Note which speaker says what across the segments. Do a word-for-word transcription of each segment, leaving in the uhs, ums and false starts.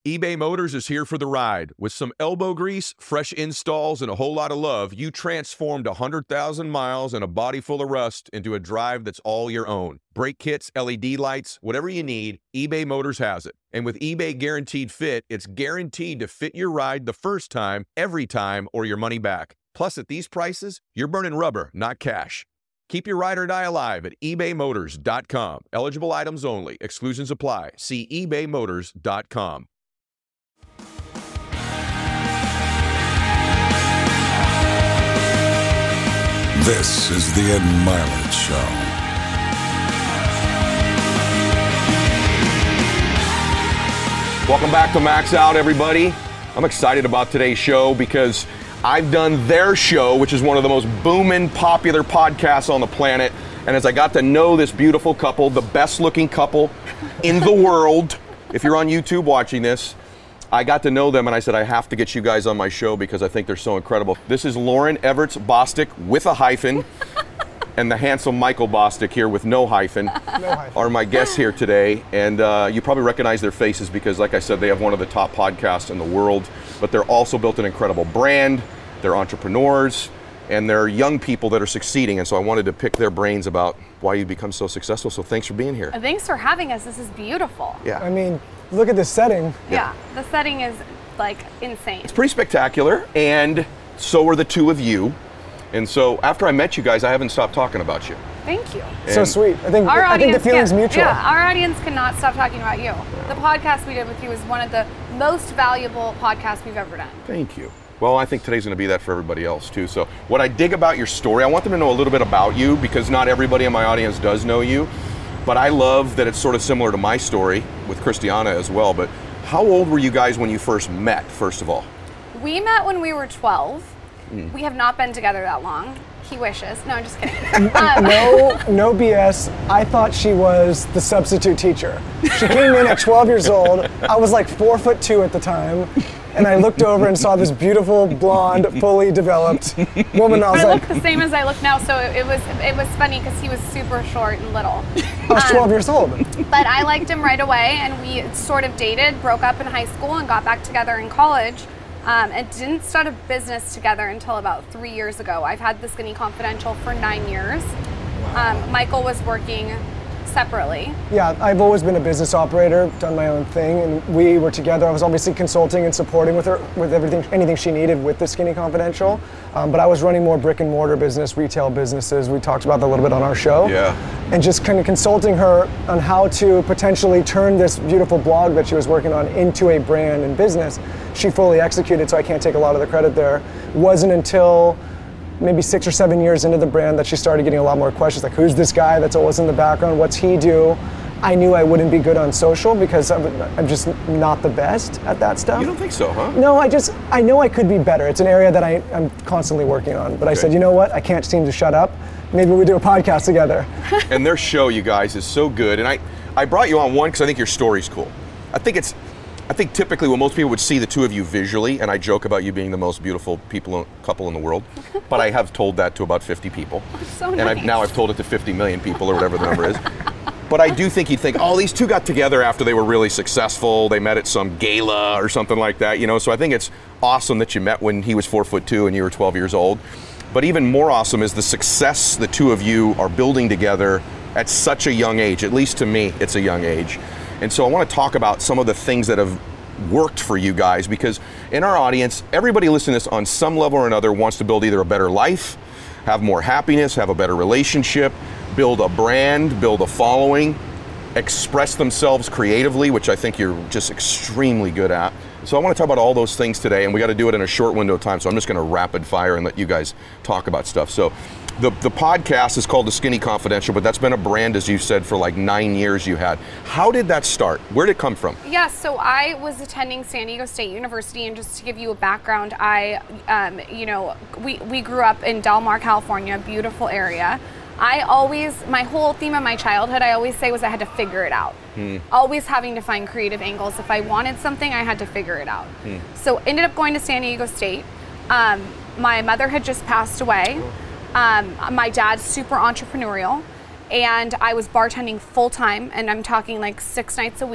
Speaker 1: eBay Motors is here for the ride. With some elbow grease, fresh installs, and a whole lot of love, you transformed one hundred thousand miles and a body full of rust into a drive that's all your own. Brake kits, L E D lights, whatever you need, eBay Motors has it. And with eBay Guaranteed Fit, it's guaranteed to fit your ride the first time, every time, or your money back. Plus, at these prices, you're burning rubber, not cash. Keep your ride or die alive at ebay motors dot com. Eligible items only. Exclusions apply. See ebay motors dot com.
Speaker 2: This is the Ed Mylett Show.
Speaker 1: Welcome back to Max Out, everybody. I'm excited about today's show because I've done their show, which is one of the most booming, popular podcasts on the planet. And as I got to know this beautiful couple, the best looking couple in the world, if you're on YouTube watching this, I got to know them and I said, I have to get you guys on my show because I think they're so incredible. This is Lauren Everts Bostic with a hyphen and the handsome Michael Bostic here with no hyphen, no hyphen. Are my guests here today. And uh, you probably recognize their faces because, like I said, they have one of the top podcasts in the world, but they're also built an incredible brand. They're entrepreneurs and they're young people that are succeeding. And so I wanted to pick their brains about why you become so successful. So thanks for being here.
Speaker 3: Thanks for having us. This is beautiful.
Speaker 1: Yeah.
Speaker 4: I mean, look at this setting.
Speaker 3: Yeah, the setting is like insane.
Speaker 1: It's pretty spectacular, and so are the two of you. And so after I met you guys, I haven't stopped talking about you.
Speaker 3: Thank you.
Speaker 1: And
Speaker 4: so sweet. I think
Speaker 3: our
Speaker 4: I think the feeling's
Speaker 3: can,
Speaker 4: mutual.
Speaker 3: Yeah, our audience cannot stop talking about you. Yeah. The podcast we did with you is one of the most valuable podcasts we've ever done.
Speaker 1: Thank you. Well, I think today's going to be that for everybody else too. So what I dig about your story, I want them to know a little bit about you because not everybody in my audience does know you. But I love that it's sort of similar to my story with Christiana as well. But how old were you guys when you first met, first of all?
Speaker 3: We met when we were twelve. Mm. We have not been together that long. He wishes. No, I'm just kidding. Um,
Speaker 4: no, no B S. I thought she was the substitute teacher. She came in at twelve years old. I was like four foot two at the time. And I looked over and saw this beautiful, blonde, fully developed woman. I was
Speaker 3: but I
Speaker 4: like,
Speaker 3: look the same as I look now, so it, it was it was funny because he was super short and little.
Speaker 4: I was twelve um, years old.
Speaker 3: But I liked him right away, and we sort of dated, broke up in high school, and got back together in college. Um, and didn't start a business together until about three years ago. I've had The Skinny Confidential for nine years. Wow. Um, Michael was working separately.
Speaker 4: Yeah, I've always been a business operator, done my own thing, and we were together. I was obviously consulting and supporting with her with everything, anything she needed with The Skinny Confidential. Um, but I was running more brick and mortar business, retail businesses. We talked about that a little bit on our show.
Speaker 1: Yeah.
Speaker 4: And just kind of consulting her on how to potentially turn this beautiful blog that she was working on into a brand and business. She fully executed, so I can't take a lot of the credit there. It wasn't until maybe six or seven years into the brand that she started getting a lot more questions, like who's this guy that's always in the background, what's he do? I knew I wouldn't be good on social because I'm, I'm just not the best at that stuff.
Speaker 1: You don't think so, huh?
Speaker 4: No, I just, I know I could be better. It's an area that I, I'm constantly working on. But okay. I said, you know what, I can't seem to shut up. Maybe we do a podcast together.
Speaker 1: And their show, you guys, is so good. And I, I brought you on one because I think your story's cool. I think it's, I think typically when most people would see the two of you visually, and I joke about you being the most beautiful people couple in the world, but I have told that to about fifty people.
Speaker 3: So
Speaker 1: and
Speaker 3: nice.
Speaker 1: I've, now I've told it to fifty million people or whatever the number is. But I do think you'd think, oh, these two got together after they were really successful. They met at some gala or something like that, you know. So I think it's awesome that you met when he was four foot two and you were twelve years old. But even more awesome is the success the two of you are building together at such a young age. At least to me, it's a young age. And so I want to talk about some of the things that have worked for you guys, because in our audience, everybody listening to this on some level or another wants to build either a better life, have more happiness, have a better relationship, build a brand, build a following, express themselves creatively, which I think you're just extremely good at. So I want to talk about all those things today, and we got to do it in a short window of time, so I'm just going to rapid fire and let you guys talk about stuff. So the, the podcast is called The Skinny Confidential, but that's been a brand, as you said, for like nine years you had. How did that start? Where did it come from?
Speaker 3: Yeah, so I was attending San Diego State University, and just to give you a background, I, um, you know, we, we grew up in Del Mar, California, beautiful area. I always, my whole theme of my childhood, I always say was I had to figure it out. Hmm. Always having to find creative angles. If I wanted something, I had to figure it out. Hmm. So ended up going to San Diego State. Um, my mother had just passed away. Um, my dad's super entrepreneurial, and I was bartending full time, and I'm talking like six nights a week.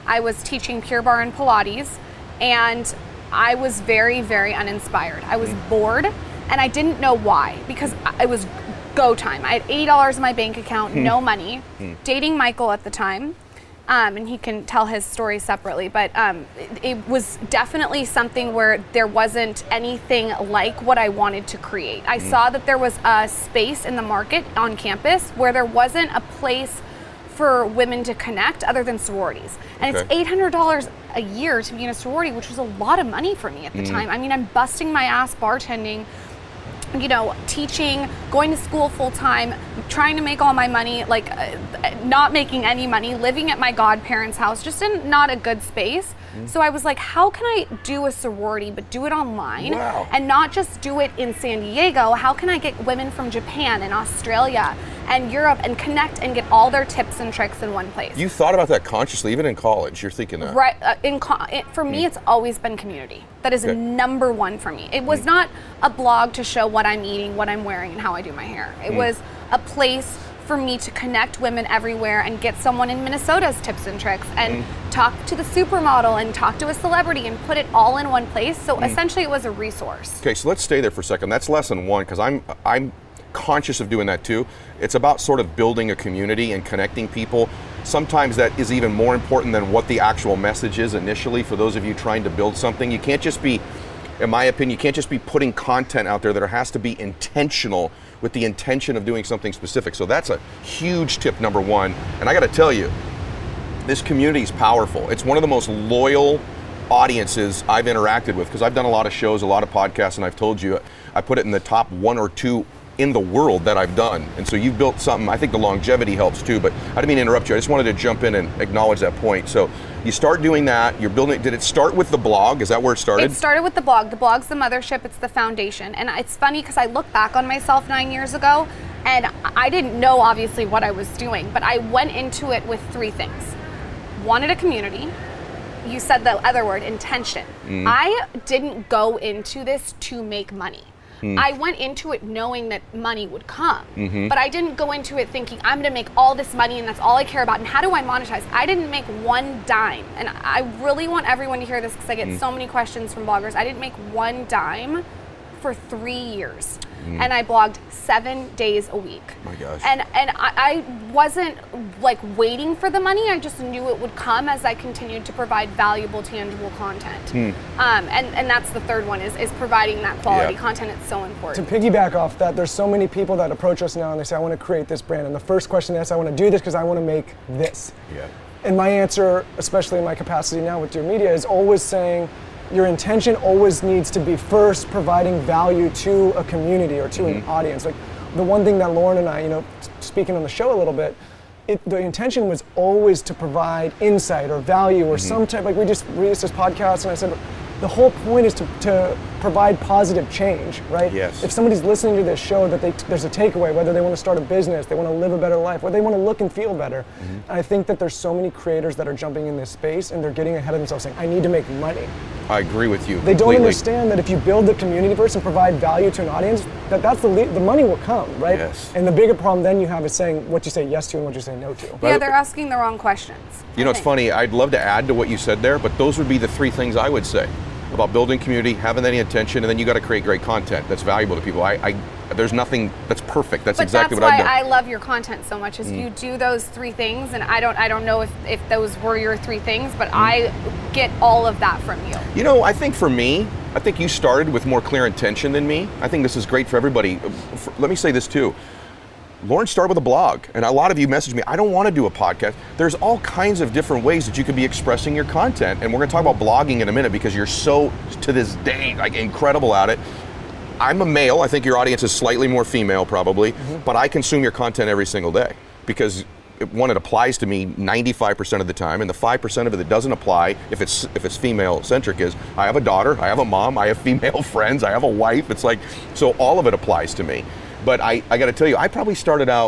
Speaker 3: I was teaching Pure Barre and Pilates, and I was very, very uninspired. I was mm. bored, and I didn't know why, because it was go time. I had eighty dollars in my bank account, mm. no money, mm. dating Michael at the time. Um, and he can tell his story separately, but um, it, it was definitely something where there wasn't anything like what I wanted to create. I mm. saw that there was a space in the market on campus where there wasn't a place for women to connect other than sororities. And okay. it's eight hundred dollars a year to be in a sorority, which was a lot of money for me at the mm. time. I mean, I'm busting my ass bartending, you know, teaching, going to school full time, trying to make all my money, like uh, not making any money, living at my godparents' house, just in not a good space. Mm-hmm. So I was like, how can I do a sorority but do it online?
Speaker 1: Wow.
Speaker 3: And not just do it in San Diego? How can I get women from Japan and Australia and Europe and connect and get all their tips and tricks in one place?
Speaker 1: You thought about that consciously, even in college. You're thinking that.
Speaker 3: Right. Uh, in co- it, for me, mm. it's always been community. That is okay. number one for me. It was mm. not a blog to show what I'm eating, what I'm wearing, and how I do my hair. It mm. was a place for me to connect women everywhere and get someone in Minnesota's tips and tricks and mm. talk to the supermodel and talk to a celebrity and put it all in one place. So mm. essentially it was a resource.
Speaker 1: Okay, so let's stay there for a second. That's lesson one, because I'm I'm conscious of doing that too. It's about sort of building a community and connecting people. Sometimes that is even more important than what the actual message is initially for those of you trying to build something. You can't just be, in my opinion, you can't just be putting content out there. There has to be intentional with the intention of doing something specific. So that's a huge tip, number one. And I got to tell you, this community is powerful. It's one of the most loyal audiences I've interacted with, because I've done a lot of shows, a lot of podcasts, and I've told you, I put it in the top one or two in the world that I've done. And so you've built something. I think the longevity helps too, but I didn't mean to interrupt you. I just wanted to jump in and acknowledge that point. So you start doing that, you're building, did it start with the blog? Is that where it started?
Speaker 3: It started with the blog. The blog's the mothership, it's the foundation. And it's funny because I look back on myself nine years ago and I didn't know obviously what I was doing, but I went into it with three things. Wanted a community. You said the other word, intention. Mm. I didn't go into this to make money. Mm. I went into it knowing that money would come, mm-hmm. but I didn't go into it thinking I'm going to make all this money and that's all I care about and how do I monetize? I didn't make one dime, and I really want everyone to hear this because I get mm. so many questions from bloggers. I didn't make one dime for three years, mm. and I blogged seven days a week.
Speaker 1: My gosh.
Speaker 3: And and I, I wasn't like waiting for the money. I just knew it would come as I continued to provide valuable, tangible content. Mm. Um, and and that's the third one is is providing that quality yeah. content. It's so important.
Speaker 4: To piggyback off that, there's so many people that approach us now and they say, I want to create this brand, and the first question is, I want to do this because I want to make this.
Speaker 1: Yeah.
Speaker 4: And my answer, especially in my capacity now with Dear Media, is always saying, your intention always needs to be first providing value to a community or to mm-hmm. an audience. Like the one thing that Lauren and I, you know, speaking on the show a little bit, it, the intention was always to provide insight or value or mm-hmm. some type, like we just released this podcast and I said, the whole point is to, to provide positive change, right?
Speaker 1: Yes.
Speaker 4: If somebody's listening to this show, that they, there's a takeaway, whether they want to start a business, they want to live a better life, or they want to look and feel better. Mm-hmm. And I think that there's so many creators that are jumping in this space and they're getting ahead of themselves saying, I need to make money.
Speaker 1: I agree with you
Speaker 4: They
Speaker 1: completely.
Speaker 4: don't understand that if you build the community first and provide value to an audience, that that's the le- the money will come, right?
Speaker 1: Yes.
Speaker 4: And the bigger problem then you have is saying what you say yes to and what you say no to.
Speaker 3: Yeah, right? They're asking the wrong questions.
Speaker 1: You know, it's funny, I'd love to add to what you said there, but those would be the three things I would say about building community, having that intention, and then you got to create great content that's valuable to people. I, I there's nothing that's perfect. That's
Speaker 3: but
Speaker 1: exactly
Speaker 3: that's
Speaker 1: what I've done.
Speaker 3: That's why I love your content so much. Is mm. you do those three things, and I don't I don't know if, if those were your three things, but mm. I get all of that from you.
Speaker 1: You know, I think for me, I think you started with more clear intention than me. I think this is great for everybody. For, let me say this too. Lauren started with a blog, and a lot of you messaged me, I don't want to do a podcast. There's all kinds of different ways that you could be expressing your content, and we're going to talk about blogging in a minute because you're so, to this day, like incredible at it. I'm a male, I think your audience is slightly more female probably, mm-hmm. but I consume your content every single day because it, one, it applies to me ninety-five percent of the time, and the five percent of it that doesn't apply, if it's if it's female-centric, is I have a daughter, I have a mom, I have female friends, I have a wife. It's like, so all of it applies to me. But I, I got to tell you, I probably started out,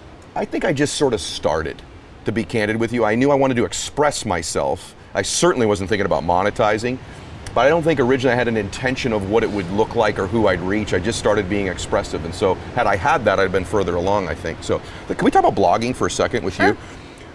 Speaker 1: I think I just sort of started, to be candid with you. I knew I wanted to express myself. I certainly wasn't thinking about monetizing, but I don't think originally I had an intention of what it would look like or who I'd reach. I just started being expressive. And so had I had that, I'd been further along, I think. So can we talk about blogging for a second with
Speaker 3: sure.
Speaker 1: you?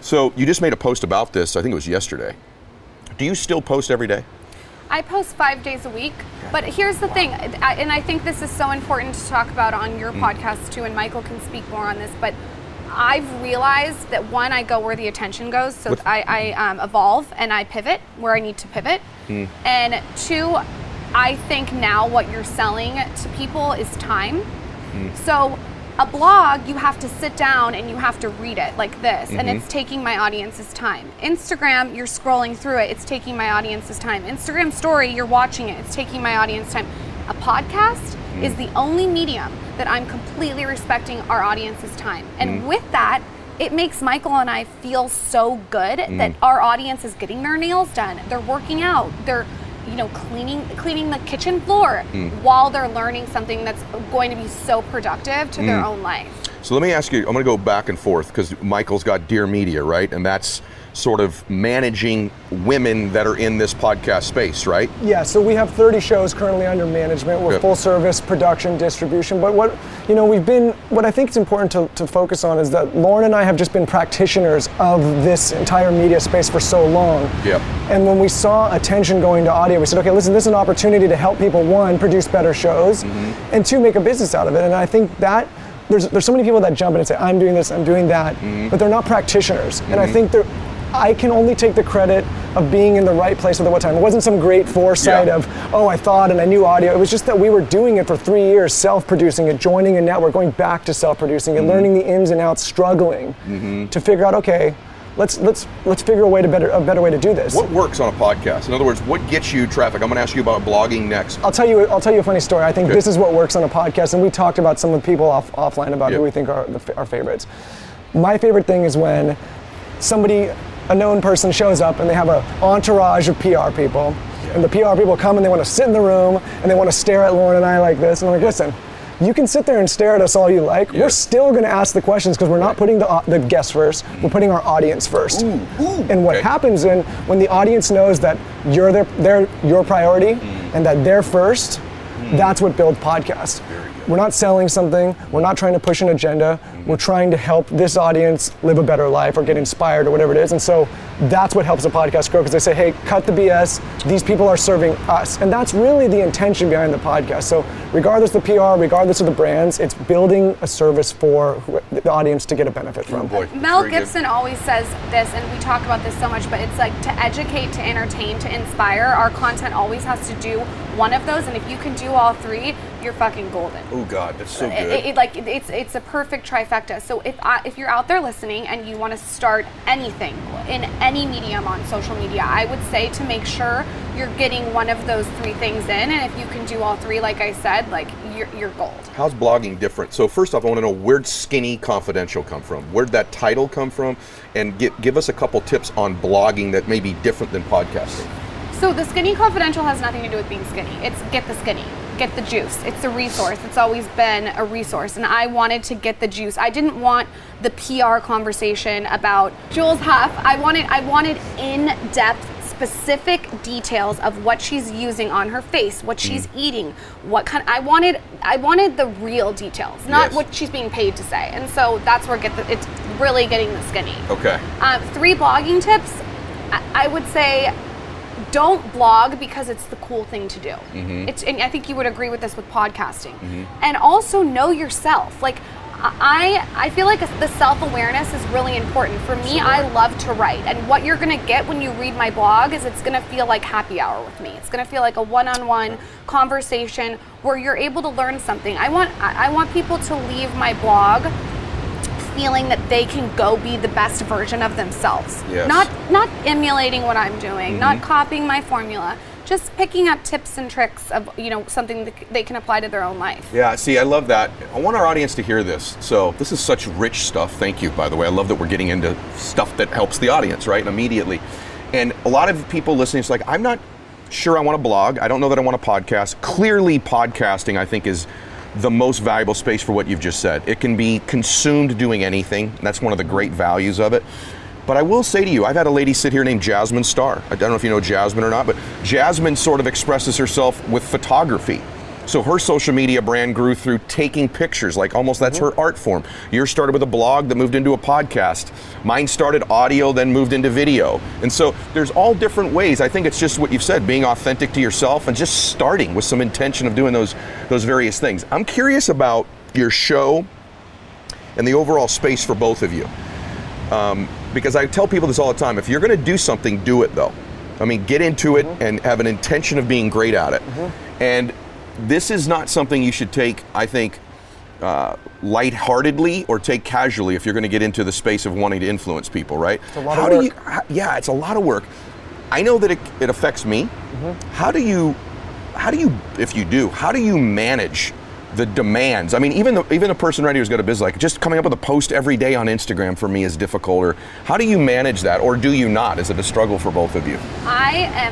Speaker 1: So you just made a post about this, I think it was yesterday. Do you still post every day?
Speaker 3: I post five days a week, but here's the thing, I, and I think this is so important to talk about on your mm. podcast too, and Michael can speak more on this, but I've realized that one, I go where the attention goes, so With, I, I um, evolve and I pivot where I need to pivot, mm. and two, I think now what you're selling to people is time. Mm. So a blog, you have to sit down and you have to read it like this, mm-hmm. and it's taking my audience's time. Instagram, you're scrolling through it, it's taking my audience's time. Instagram story, you're watching it, it's taking my audience's time. A podcast mm. is the only medium that I'm completely respecting our audience's time. And mm. with that, it makes Michael and I feel so good mm. that our audience is getting their nails done, they're working out, they're you know, cleaning cleaning the kitchen floor mm. while they're learning something that's going to be so productive to mm. their own life.
Speaker 1: So let me ask you, I'm going to go back and forth because Michael's got Dear Media, right? And that's sort of managing women that are in this podcast space, right?
Speaker 4: Yeah, so we have thirty shows currently under management. We're Good. full service production, distribution. But what, you know, we've been, what I think is important to, to focus on is that Lauren and I have just been practitioners of this entire media space for so long.
Speaker 1: Yep.
Speaker 4: And when we saw attention going to audio, we said, okay, listen, this is an opportunity to help people, one, produce better shows, mm-hmm. and two, make a business out of it. And I think that there's there's so many people that jump in and say, I'm doing this, I'm doing that, mm-hmm. but they're not practitioners. Mm-hmm. And I think they're, I can only take the credit of being in the right place at the right time. It wasn't some great foresight yeah. of, oh, I thought and I knew audio. It was just that we were doing it for three years, self-producing it, joining a network, going back to self-producing it, mm-hmm. learning the ins and outs, struggling mm-hmm. to figure out, okay, let's let's let's figure a way to better a better way to do this.
Speaker 1: What works on a podcast? In other words, what gets you traffic? I'm going to ask you about blogging next.
Speaker 4: I'll tell you. I'll tell you a funny story. I think Good. this is what works on a podcast, and we talked about some of the people off, offline about yep. who we think are the, our favorites. My favorite thing is when somebody, a known person, shows up and they have an entourage of P R people, yeah. and the P R people come and they want to sit in the room and they want to stare at Lauren and I like this, and I'm like, listen. You can sit there and stare at us all you like. Yeah. We're still going to ask the questions because we're not putting the, uh, the guests first. We're putting our audience first.
Speaker 1: Ooh, ooh,
Speaker 4: and what
Speaker 1: okay.
Speaker 4: happens then when the audience knows that you're their, they're your priority mm. and that they're first, mm. that's what builds podcasts. We're not selling something. We're not trying to push an agenda. Mm-hmm. We're trying to help this audience live a better life or get inspired or whatever it is. And so that's what helps a podcast grow because they say, hey, cut the B S. These people are serving us. And that's really the intention behind the podcast. So regardless of the P R, regardless of the brands, it's building a service for the audience to get a benefit from.
Speaker 1: Oh boy.
Speaker 3: Mel Very Gibson good. always says this, and we talk about this so much, but it's like to educate, to entertain, to inspire. Our content always has to do one of those. And if you can do all three, you're fucking golden.
Speaker 1: Oh God, that's so good.
Speaker 3: It, it, like it's it's a perfect trifecta. So if I, if you're out there listening and you want to start anything in any medium on social media, I would say to make sure you're getting one of those three things in, and if you can do all three, like I said, like you're, you're gold.
Speaker 1: How's blogging different? So first off, I want to know, where'd Skinny Confidential come from? Where'd that title come from? And give give us a couple tips on blogging that may be different than podcasting.
Speaker 3: So the Skinny Confidential has nothing to do with being skinny. It's get the skinny. Get the juice. It's a resource. It's always been a resource, and I wanted to get the juice. I didn't want the P R conversation about Jules Huff. I wanted I wanted in-depth, specific details of what she's using on her face, what she's mm. eating, what kind. I wanted I wanted the real details, not yes. what she's being paid to say. And so that's where get the, it's really getting the skinny.
Speaker 1: Okay.
Speaker 3: Um, three blogging tips. I, I would say. Don't blog because it's the cool thing to do. Mm-hmm. It's, and I think you would agree with this with podcasting. Mm-hmm. And also know yourself. Like I, I feel like the self-awareness is really important. For me, sure. I love to write, and what you're gonna get when you read my blog is it's gonna feel like happy hour with me. It's gonna feel like a one-on-one conversation where you're able to learn something. I want, I want people to leave my blog feeling that they can go be the best version of themselves.
Speaker 1: Yes.
Speaker 3: Not not emulating what I'm doing, mm-hmm. not copying my formula, just picking up tips and tricks of, you know, something that they can apply to their own life.
Speaker 1: Yeah, see, I love that. I want our audience to hear this. So this is such rich stuff. Thank you, by the way. I love that we're getting into stuff that helps the audience, right, immediately. And a lot of people listening, it's like, I'm not sure I want to blog. I don't know that I want to podcast. Clearly, podcasting, I think, is the most valuable space for what you've just said. It can be consumed doing anything. That's one of the great values of it. But I will say to you, I've had a lady sit here named Jasmine Starr. I don't know if you know Jasmine or not, but Jasmine sort of expresses herself with photography. So her social media brand grew through taking pictures, like almost that's her art form. Yours started with a blog that moved into a podcast. Mine started audio, then moved into video. And so there's all different ways. I think it's just what you've said, being authentic to yourself and just starting with some intention of doing those, those various things. I'm curious about your show and the overall space for both of you. Um, because I tell people this all the time, if you're gonna do something, do it though. I mean, get into it mm-hmm. and have an intention of being great at it. Mm-hmm. And this is not something you should take, I think, uh, lightheartedly or take casually if you're going to get into the space of wanting to influence people, right?
Speaker 4: It's a lot
Speaker 1: how
Speaker 4: of work.
Speaker 1: Do you, how, yeah, it's a lot of work. I know that it, it affects me. Mm-hmm. How do you, how do you, if you do, how do you manage the demands? I mean, even the, even a person right here who's got a business, like just coming up with a post every day on Instagram for me is difficult. Or how do you manage that, or do you not? Is it a struggle for both of you?
Speaker 3: I am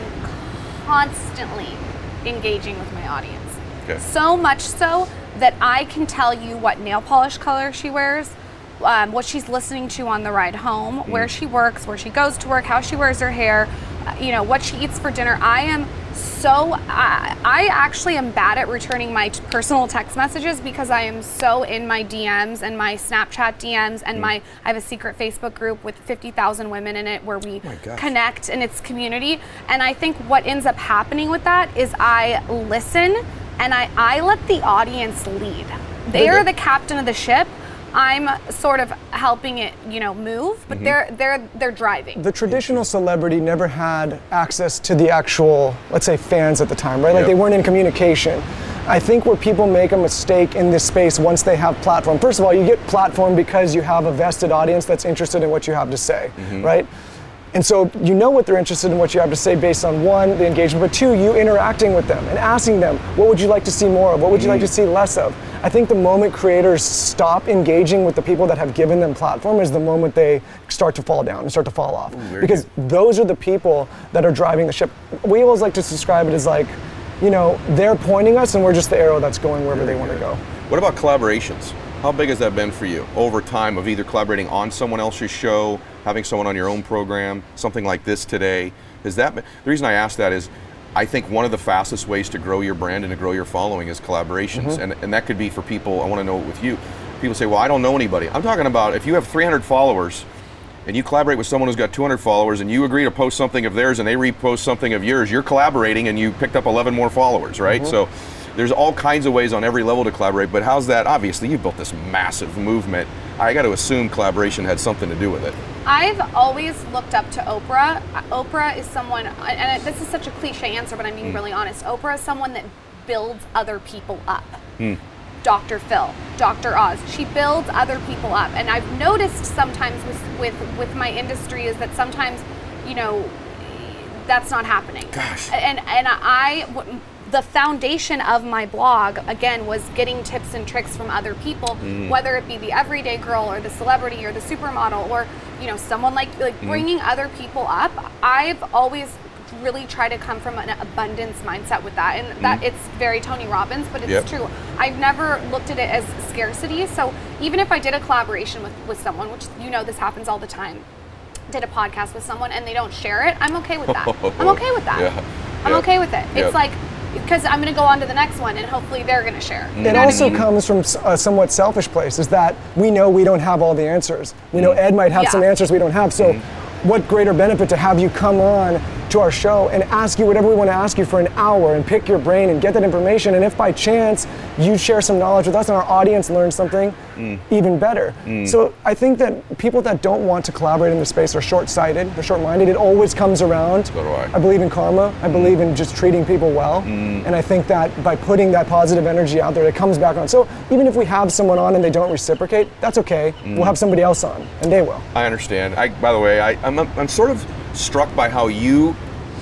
Speaker 3: constantly engaging with my audience.
Speaker 1: Okay.
Speaker 3: So much so that I can tell you what nail polish color she wears, um, what she's listening to on the ride home, mm. where she works, where she goes to work, how she wears her hair, uh, you know, what she eats for dinner. I am so, I, I actually am bad at returning my t- personal text messages because I am so in my D Ms and my Snapchat D Ms and mm. my, I have a secret Facebook group with fifty thousand women in it where we
Speaker 1: oh
Speaker 3: connect and it's community. And I think what ends up happening with that is I listen and I, I let the audience lead. They are the captain of the ship. I'm sort of helping it, you know, move, but mm-hmm. they're they're they're driving.
Speaker 4: The traditional celebrity never had access to the actual, let's say, fans at the time, right? Like
Speaker 1: yep.
Speaker 4: they weren't in communication. I think where people make a mistake in this space once they have platform, first of all, you get platform because you have a vested audience that's interested in what you have to say, mm-hmm. right? And so you know what they're interested in, what you have to say based on one, the engagement, but two, you interacting with them and asking them, what would you like to see more of? What would you mm. like to see less of? I think the moment creators stop engaging with the people that have given them platform is the moment they start to fall down and start to fall off. Ooh, because good. Those are the people that are driving the ship. We always like to describe it as like, you know, they're pointing us and we're just the arrow that's going wherever very they want to go.
Speaker 1: What about collaborations? How big has that been for you over time of either collaborating on someone else's show, having someone on your own program, something like this today? Is that been, the reason I ask that is I think one of the fastest ways to grow your brand and to grow your following is collaborations. Mm-hmm. And, and that could be for people, I want to know it with you. People say, well, I don't know anybody. I'm talking about if you have three hundred followers and you collaborate with someone who's got two hundred followers and you agree to post something of theirs and they repost something of yours, you're collaborating and you picked up eleven more followers, right? Mm-hmm. So there's all kinds of ways on every level to collaborate, but how's that? Obviously, you've built this massive movement. I got to assume collaboration had something to do with it.
Speaker 3: I've always looked up to Oprah. Oprah is someone, and this is such a cliche answer, but I'm being mm. really honest. Oprah is someone that builds other people up. Mm. Doctor Phil, Doctor Oz, she builds other people up. And I've noticed sometimes with, with, with my industry is that sometimes, you know, that's not happening.
Speaker 1: Gosh.
Speaker 3: And, and I, the foundation of my blog, again, was getting tips and tricks from other people, mm. whether it be the everyday girl or the celebrity or the supermodel or, you know, someone like, like mm. bringing other people up. I've always really tried to come from an abundance mindset with that. And that mm. it's very Tony Robbins, but it's yep. true. I've never looked at it as scarcity. So even if I did a collaboration with, with someone, which, you know, this happens all the time, did a podcast with someone and they don't share it, I'm okay with that. I'm okay with that.
Speaker 1: Yeah.
Speaker 3: I'm
Speaker 1: yeah.
Speaker 3: okay with it.
Speaker 1: Yeah.
Speaker 3: It's like, because I'm going to go on to the next one and hopefully they're going to share.
Speaker 4: Mm. It also I mean? comes from a somewhat selfish place, is that we know we don't have all the answers. We know Ed might have yeah. some answers we don't have. So mm. what greater benefit to have you come on to our show and ask you whatever we want to ask you for an hour and pick your brain and get that information. And if by chance you share some knowledge with us and our audience learns something, mm. even better. Mm. So I think that people that don't want to collaborate in the space are short-sighted, they're short-minded. It always comes around.
Speaker 1: So do I.
Speaker 4: I believe in karma. I mm. believe in just treating people well. Mm. And I think that by putting that positive energy out there, it comes back on. So even if we have someone on and they don't reciprocate, that's okay. Mm. We'll have somebody else on, and they will.
Speaker 1: I understand. I, by the way, I, I'm, I'm sort of struck by how you,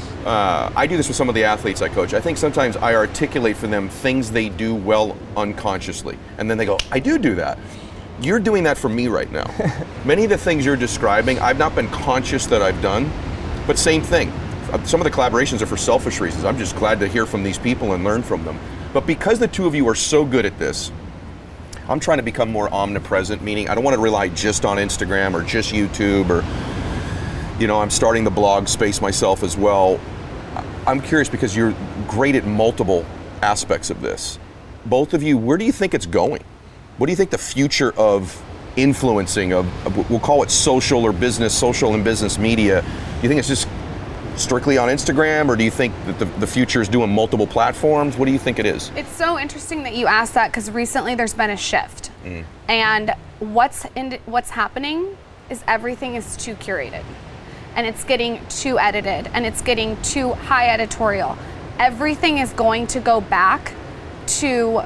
Speaker 1: uh, I do this with some of the athletes I coach. I think sometimes I articulate for them things they do well unconsciously. And then they go, I do do that. You're doing that for me right now. Many of the things you're describing, I've not been conscious that I've done, but same thing. Some of the collaborations are for selfish reasons. I'm just glad to hear from these people and learn from them. But because the two of you are so good at this, I'm trying to become more omnipresent, meaning I don't want to rely just on Instagram or just YouTube or, you know, I'm starting the blog space myself as well. I'm curious because you're great at multiple aspects of this. both of you, where do you think it's going? What do you think the future of influencing, of, of we'll call it social or business, social and business media, do you think it's just strictly on Instagram, or do you think that the, the future is doing multiple platforms? What do you think it is?
Speaker 3: It's so interesting that you asked that, because recently there's been a shift. Mm. And what's in, what's happening is everything is too curated. And it's getting too edited, and it's getting too high editorial. Everything is going to go back to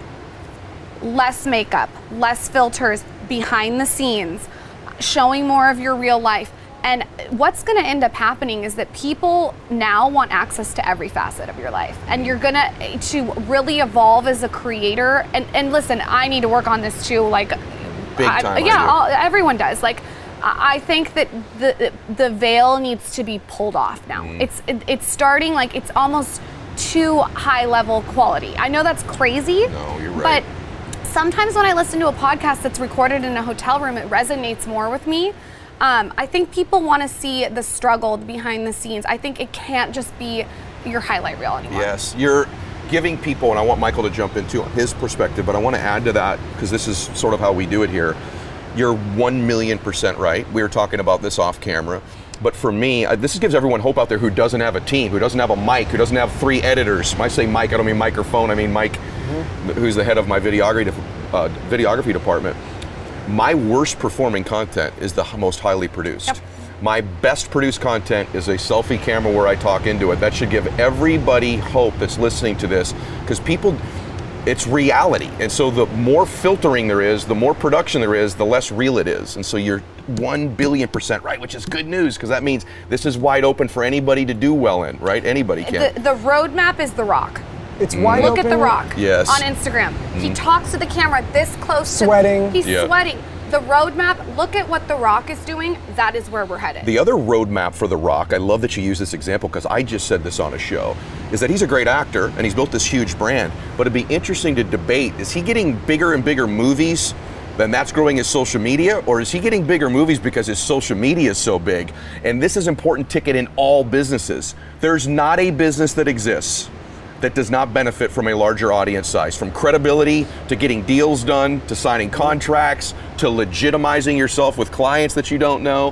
Speaker 3: less makeup, less filters, behind the scenes, showing more of your real life. And what's going to end up happening is that people now want access to every facet of your life. And you're going to, to really evolve as a creator. And, and listen, I need to work on this too. Like,
Speaker 1: Big time.
Speaker 3: I, yeah, all, everyone does. Like, I think that the the veil needs to be pulled off now. Mm. It's it, it's starting, like, it's almost too high level quality. I know that's crazy.
Speaker 1: No, you're right.
Speaker 3: But sometimes when I listen to a podcast that's recorded in a hotel room, it resonates more with me. Um, I think people want to see the struggle behind the scenes. I think it can't just be your highlight reel anymore.
Speaker 1: Yes, you're giving people, and I want Michael to jump into his perspective, but I want to add to that, because this is sort of how we do it here. You're one million percent right. We were talking about this off camera. But for me, uh, this gives everyone hope out there who doesn't have a team, who doesn't have a mic, who doesn't have three editors. When I say mic, I don't mean microphone, I mean Mike, mm-hmm. who's the head of my videography, uh, videography department. My worst performing content is the most highly produced. Yep. My best produced content is a selfie camera where I talk into it. That should give everybody hope that's listening to this, because people, it's reality. And so the more filtering there is, the more production there is, the less real it is. And so you're one billion percent right, which is good news, because that means this is wide open for anybody to do well in, right? Anybody can.
Speaker 3: The, the roadmap is The Rock.
Speaker 4: It's wide
Speaker 3: Look
Speaker 4: open.
Speaker 3: at The Rock
Speaker 1: yes.
Speaker 3: on Instagram. Mm. He talks to the camera this close.
Speaker 4: Sweating.
Speaker 3: To, he's
Speaker 1: yeah.
Speaker 3: sweating. The roadmap, look at what The Rock is doing. That is where we're headed.
Speaker 1: The other roadmap for The Rock, I love that you use this example, because I just said this on a show, is that he's a great actor and he's built this huge brand. But it'd be interesting to debate, is he getting bigger and bigger movies, then that's growing his social media, or is he getting bigger movies because his social media is so big? And this is important ticket in all businesses. There's not a business that exists that does not benefit from a larger audience size, from credibility to getting deals done, to signing contracts, to legitimizing yourself with clients that you don't know.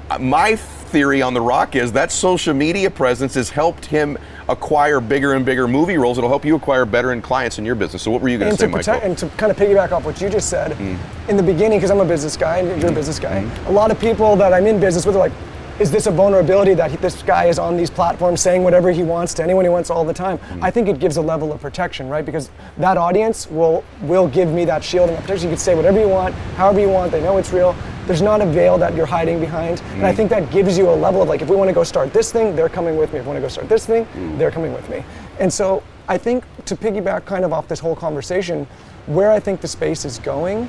Speaker 1: My theory on The Rock is that social media presence has helped him acquire bigger and bigger movie roles. It'll help you acquire better in clients in your business. So what were you going to say, Michael?
Speaker 4: And to kind of piggyback off what you just said, mm. in the beginning, because I'm a business guy and you're a business guy, mm. a lot of people that I'm in business with are like, is this a vulnerability that he, this guy is on these platforms saying whatever he wants to anyone he wants all the time? Mm. I think it gives a level of protection, right? Because that audience will will give me that shield and that protection. You can say whatever you want, however you want, they know it's real. There's not a veil that you're hiding behind. Mm. And I think that gives you a level of, like, if we want to go start this thing, they're coming with me. If we want to go start this thing, mm. they're coming with me. And so I think, to piggyback kind of off this whole conversation, where I think the space is going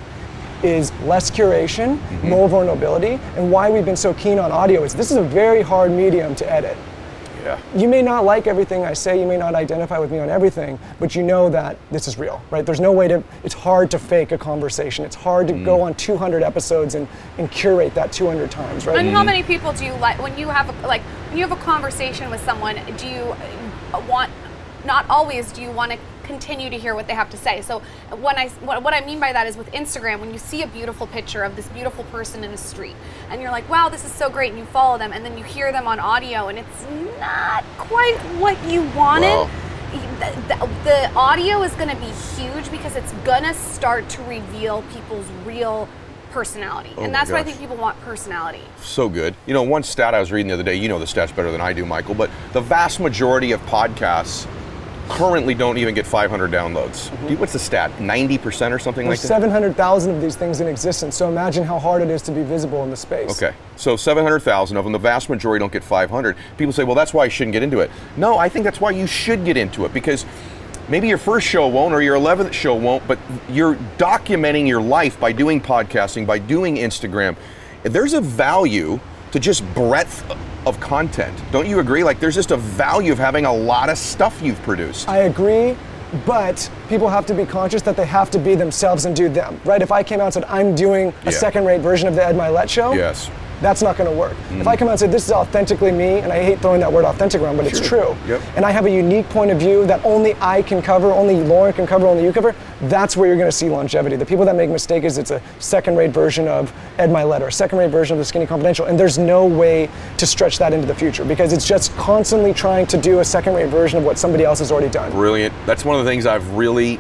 Speaker 4: is less curation, mm-hmm. more vulnerability, and why we've been so keen on audio is this is a very hard medium to edit.
Speaker 1: Yeah.
Speaker 4: You may not like everything I say, you may not identify with me on everything, but you know that this is real, right? There's no way to, it's hard to fake a conversation. It's hard to mm. go on two hundred episodes and, and curate that two hundred times, right?
Speaker 3: And how many people do you like, when you have, a, like, when you have a conversation with someone, do you want, not always do you want to continue to hear what they have to say. So when I, what, what I mean by that is with Instagram, when you see a beautiful picture of this beautiful person in the street and you're like, wow, this is so great, and you follow them, and then you hear them on audio and it's not quite what you wanted.
Speaker 1: Wow.
Speaker 3: The, the, the audio is going to be huge because it's going to start to reveal people's real personality.
Speaker 1: Oh
Speaker 3: and that's
Speaker 1: gosh.
Speaker 3: why I think people want personality.
Speaker 1: So good. You know, one stat I was reading the other day, you know the stats better than I do, Michael, but the vast majority of podcasts currently don't even get five hundred downloads. Mm-hmm. What's the stat? ninety percent or something
Speaker 4: There's
Speaker 1: like that?
Speaker 4: seven hundred thousand of these things in existence, so imagine how hard it is to be visible in the space.
Speaker 1: Okay, so seven hundred thousand of them, the vast majority don't get five hundred. People say, well, that's why I shouldn't get into it. No, I think that's why you should get into it, because maybe your first show won't or your eleventh show won't, but you're documenting your life by doing podcasting, by doing Instagram. There's a value to just breadth of content. Don't you agree? Like, there's just a value of having a lot of stuff you've produced.
Speaker 4: I agree, but people have to be conscious that they have to be themselves and do them, right? If I came out and said, I'm doing a
Speaker 1: Yeah.
Speaker 4: second-rate version of the Ed Milet show,
Speaker 1: Yes.
Speaker 4: That's not going to work. Mm. If I come out and say, this is authentically me, and I hate throwing that word authentic around, but sure. it's true.
Speaker 1: Yep.
Speaker 4: And I have a unique point of view that only I can cover, only Lauren can cover, only you cover, that's where you're going to see longevity. The people that make mistakes is it's a second-rate version of Ed Milet, or a second-rate version of The Skinny Confidential, and there's no way to stretch that into the future because it's just constantly trying to do a second-rate version of what somebody else has already done.
Speaker 1: Brilliant. That's one of the things I've really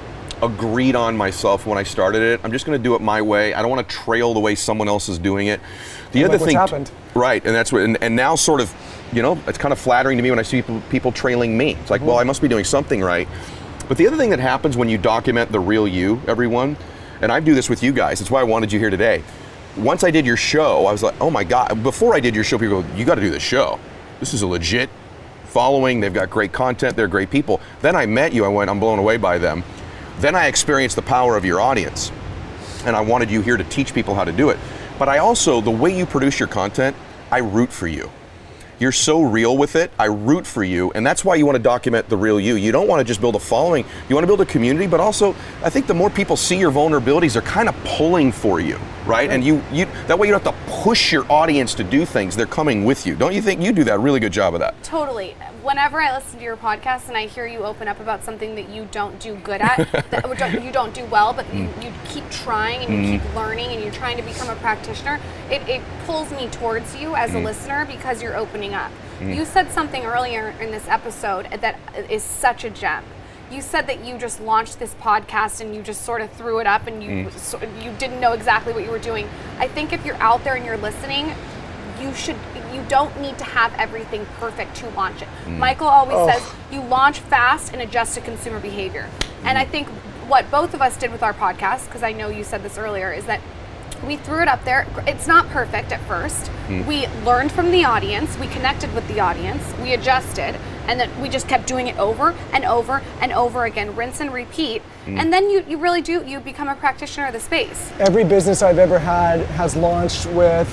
Speaker 1: agreed on myself when I started it. I'm just going to do it my way. I don't want to trail the way someone else is doing it. The
Speaker 4: and
Speaker 1: other
Speaker 4: like
Speaker 1: thing,
Speaker 4: what's happened.
Speaker 1: Right, and that's what, and, and now sort of, you know, it's kind of flattering to me when I see people, people trailing me. It's like, mm-hmm. well, I must be doing something right. But the other thing that happens when you document the real you, everyone, and I do this with you guys. That's why I wanted you here today. Once I did your show, I was like, oh my God. Before I did your show, people go, you got to do this show. This is a legit following. They've got great content. They're great people. Then I met you. I went, I'm blown away by them. Then I experienced the power of your audience, and I wanted you here to teach people how to do it. But I also, the way you produce your content, I root for you. You're so real with it, I root for you, and that's why you want to document the real you. You don't want to just build a following, you want to build a community, but also, I think the more people see your vulnerabilities, they're kind of pulling for you, right? And you, you that way you don't have to push your audience to do things, they're coming with you. Don't you think you do that really good job of that?
Speaker 3: Totally. Whenever I listen to your podcast and I hear you open up about something that you don't do good at, that or don't, you don't do well, but you, you keep trying and you mm. keep learning and you're trying to become a practitioner, it, it pulls me towards you as mm. a listener because you're opening up. Mm. You said something earlier in this episode that is such a gem. You said that you just launched this podcast and you just sort of threw it up and you mm. so, you didn't know exactly what you were doing. I think if you're out there and you're listening, you should you don't need to have everything perfect to launch it. Mm. Michael always oh. says you launch fast and adjust to consumer behavior. Mm. And I think what both of us did with our podcast, because I know you said this earlier, is that we threw it up there. It's not perfect at first. Mm. We learned from the audience, we connected with the audience, we adjusted, and then we just kept doing it over and over and over again, rinse and repeat. Mm. And then you, you really do, you become a practitioner of the space.
Speaker 4: Every business I've ever had has launched with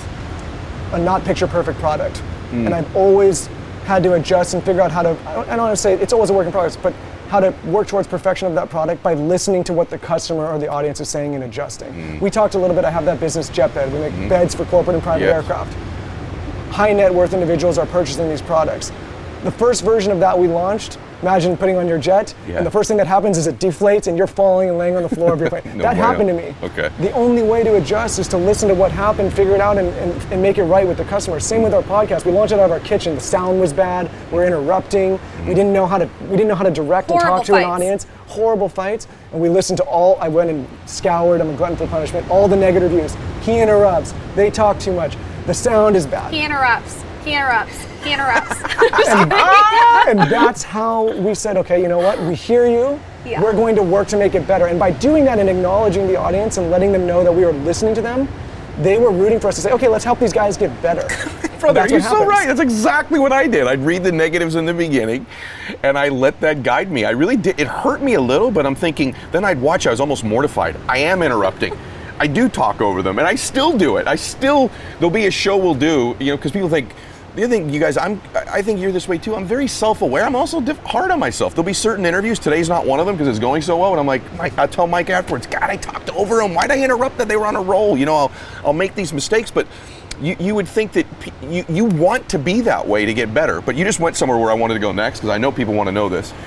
Speaker 4: a not picture perfect product. Mm. And I've always had to adjust and figure out how to, I don't, I don't want to say it's always a work in progress, but how to work towards perfection of that product by listening to what the customer or the audience is saying and adjusting. Mm. We talked a little bit, I have that business, JetBed. We make mm. beds for corporate and private
Speaker 1: yes.
Speaker 4: aircraft. High net worth individuals are purchasing these products. The first version of that we launched, imagine putting on your jet, yeah. and the first thing that happens is it deflates and you're falling and laying on the floor of your plane. no that way. happened to me.
Speaker 1: Okay.
Speaker 4: The only way to adjust is to listen to what happened, figure it out, and, and, and make it right with the customer. Same with our podcast. We launched it out of our kitchen. The sound was bad. We're interrupting. Mm-hmm. We didn't know how to. We didn't know how to direct
Speaker 3: Horrible
Speaker 4: and talk to
Speaker 3: fights.
Speaker 4: an audience. Horrible fights. And we listened to all. I went and scoured. I'm a glutton for punishment. All the negative reviews. He interrupts. They talk too much. The sound is bad.
Speaker 3: He interrupts. He interrupts. He interrupts.
Speaker 4: and, and that's how we said, okay, you know what? We hear you. Yeah. We're going to work to make it better. And by doing that and acknowledging the audience and letting them know that we were listening to them, they were rooting for us to say, okay, let's help these guys get better.
Speaker 1: Brother, you're so right. That's exactly what I did. I'd read the negatives in the beginning, and I let that guide me. I really did. It hurt me a little, but I'm thinking, then I'd watch, I was almost mortified. I am interrupting. I do talk over them, and I still do it. I still, there'll be a show we'll do, you know, because people think, the other thing, you guys, I'm, I think you're this way too. I'm very self-aware. I'm also diff- hard on myself. There'll be certain interviews. Today's not one of them because it's going so well. And I'm like, Mike, I tell Mike afterwards, God, I talked over him. Why'd I interrupt that? They were on a roll. You know, I'll, I'll make these mistakes. But you, you would think that p- you, you want to be that way to get better. But you just went somewhere where I wanted to go next because I know people want to know this.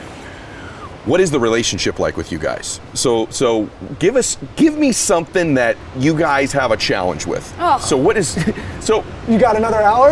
Speaker 1: What is the relationship like with you guys? So, so give us, give me something that you guys have a challenge with.
Speaker 3: Oh.
Speaker 1: So what is, so
Speaker 4: you got another hour?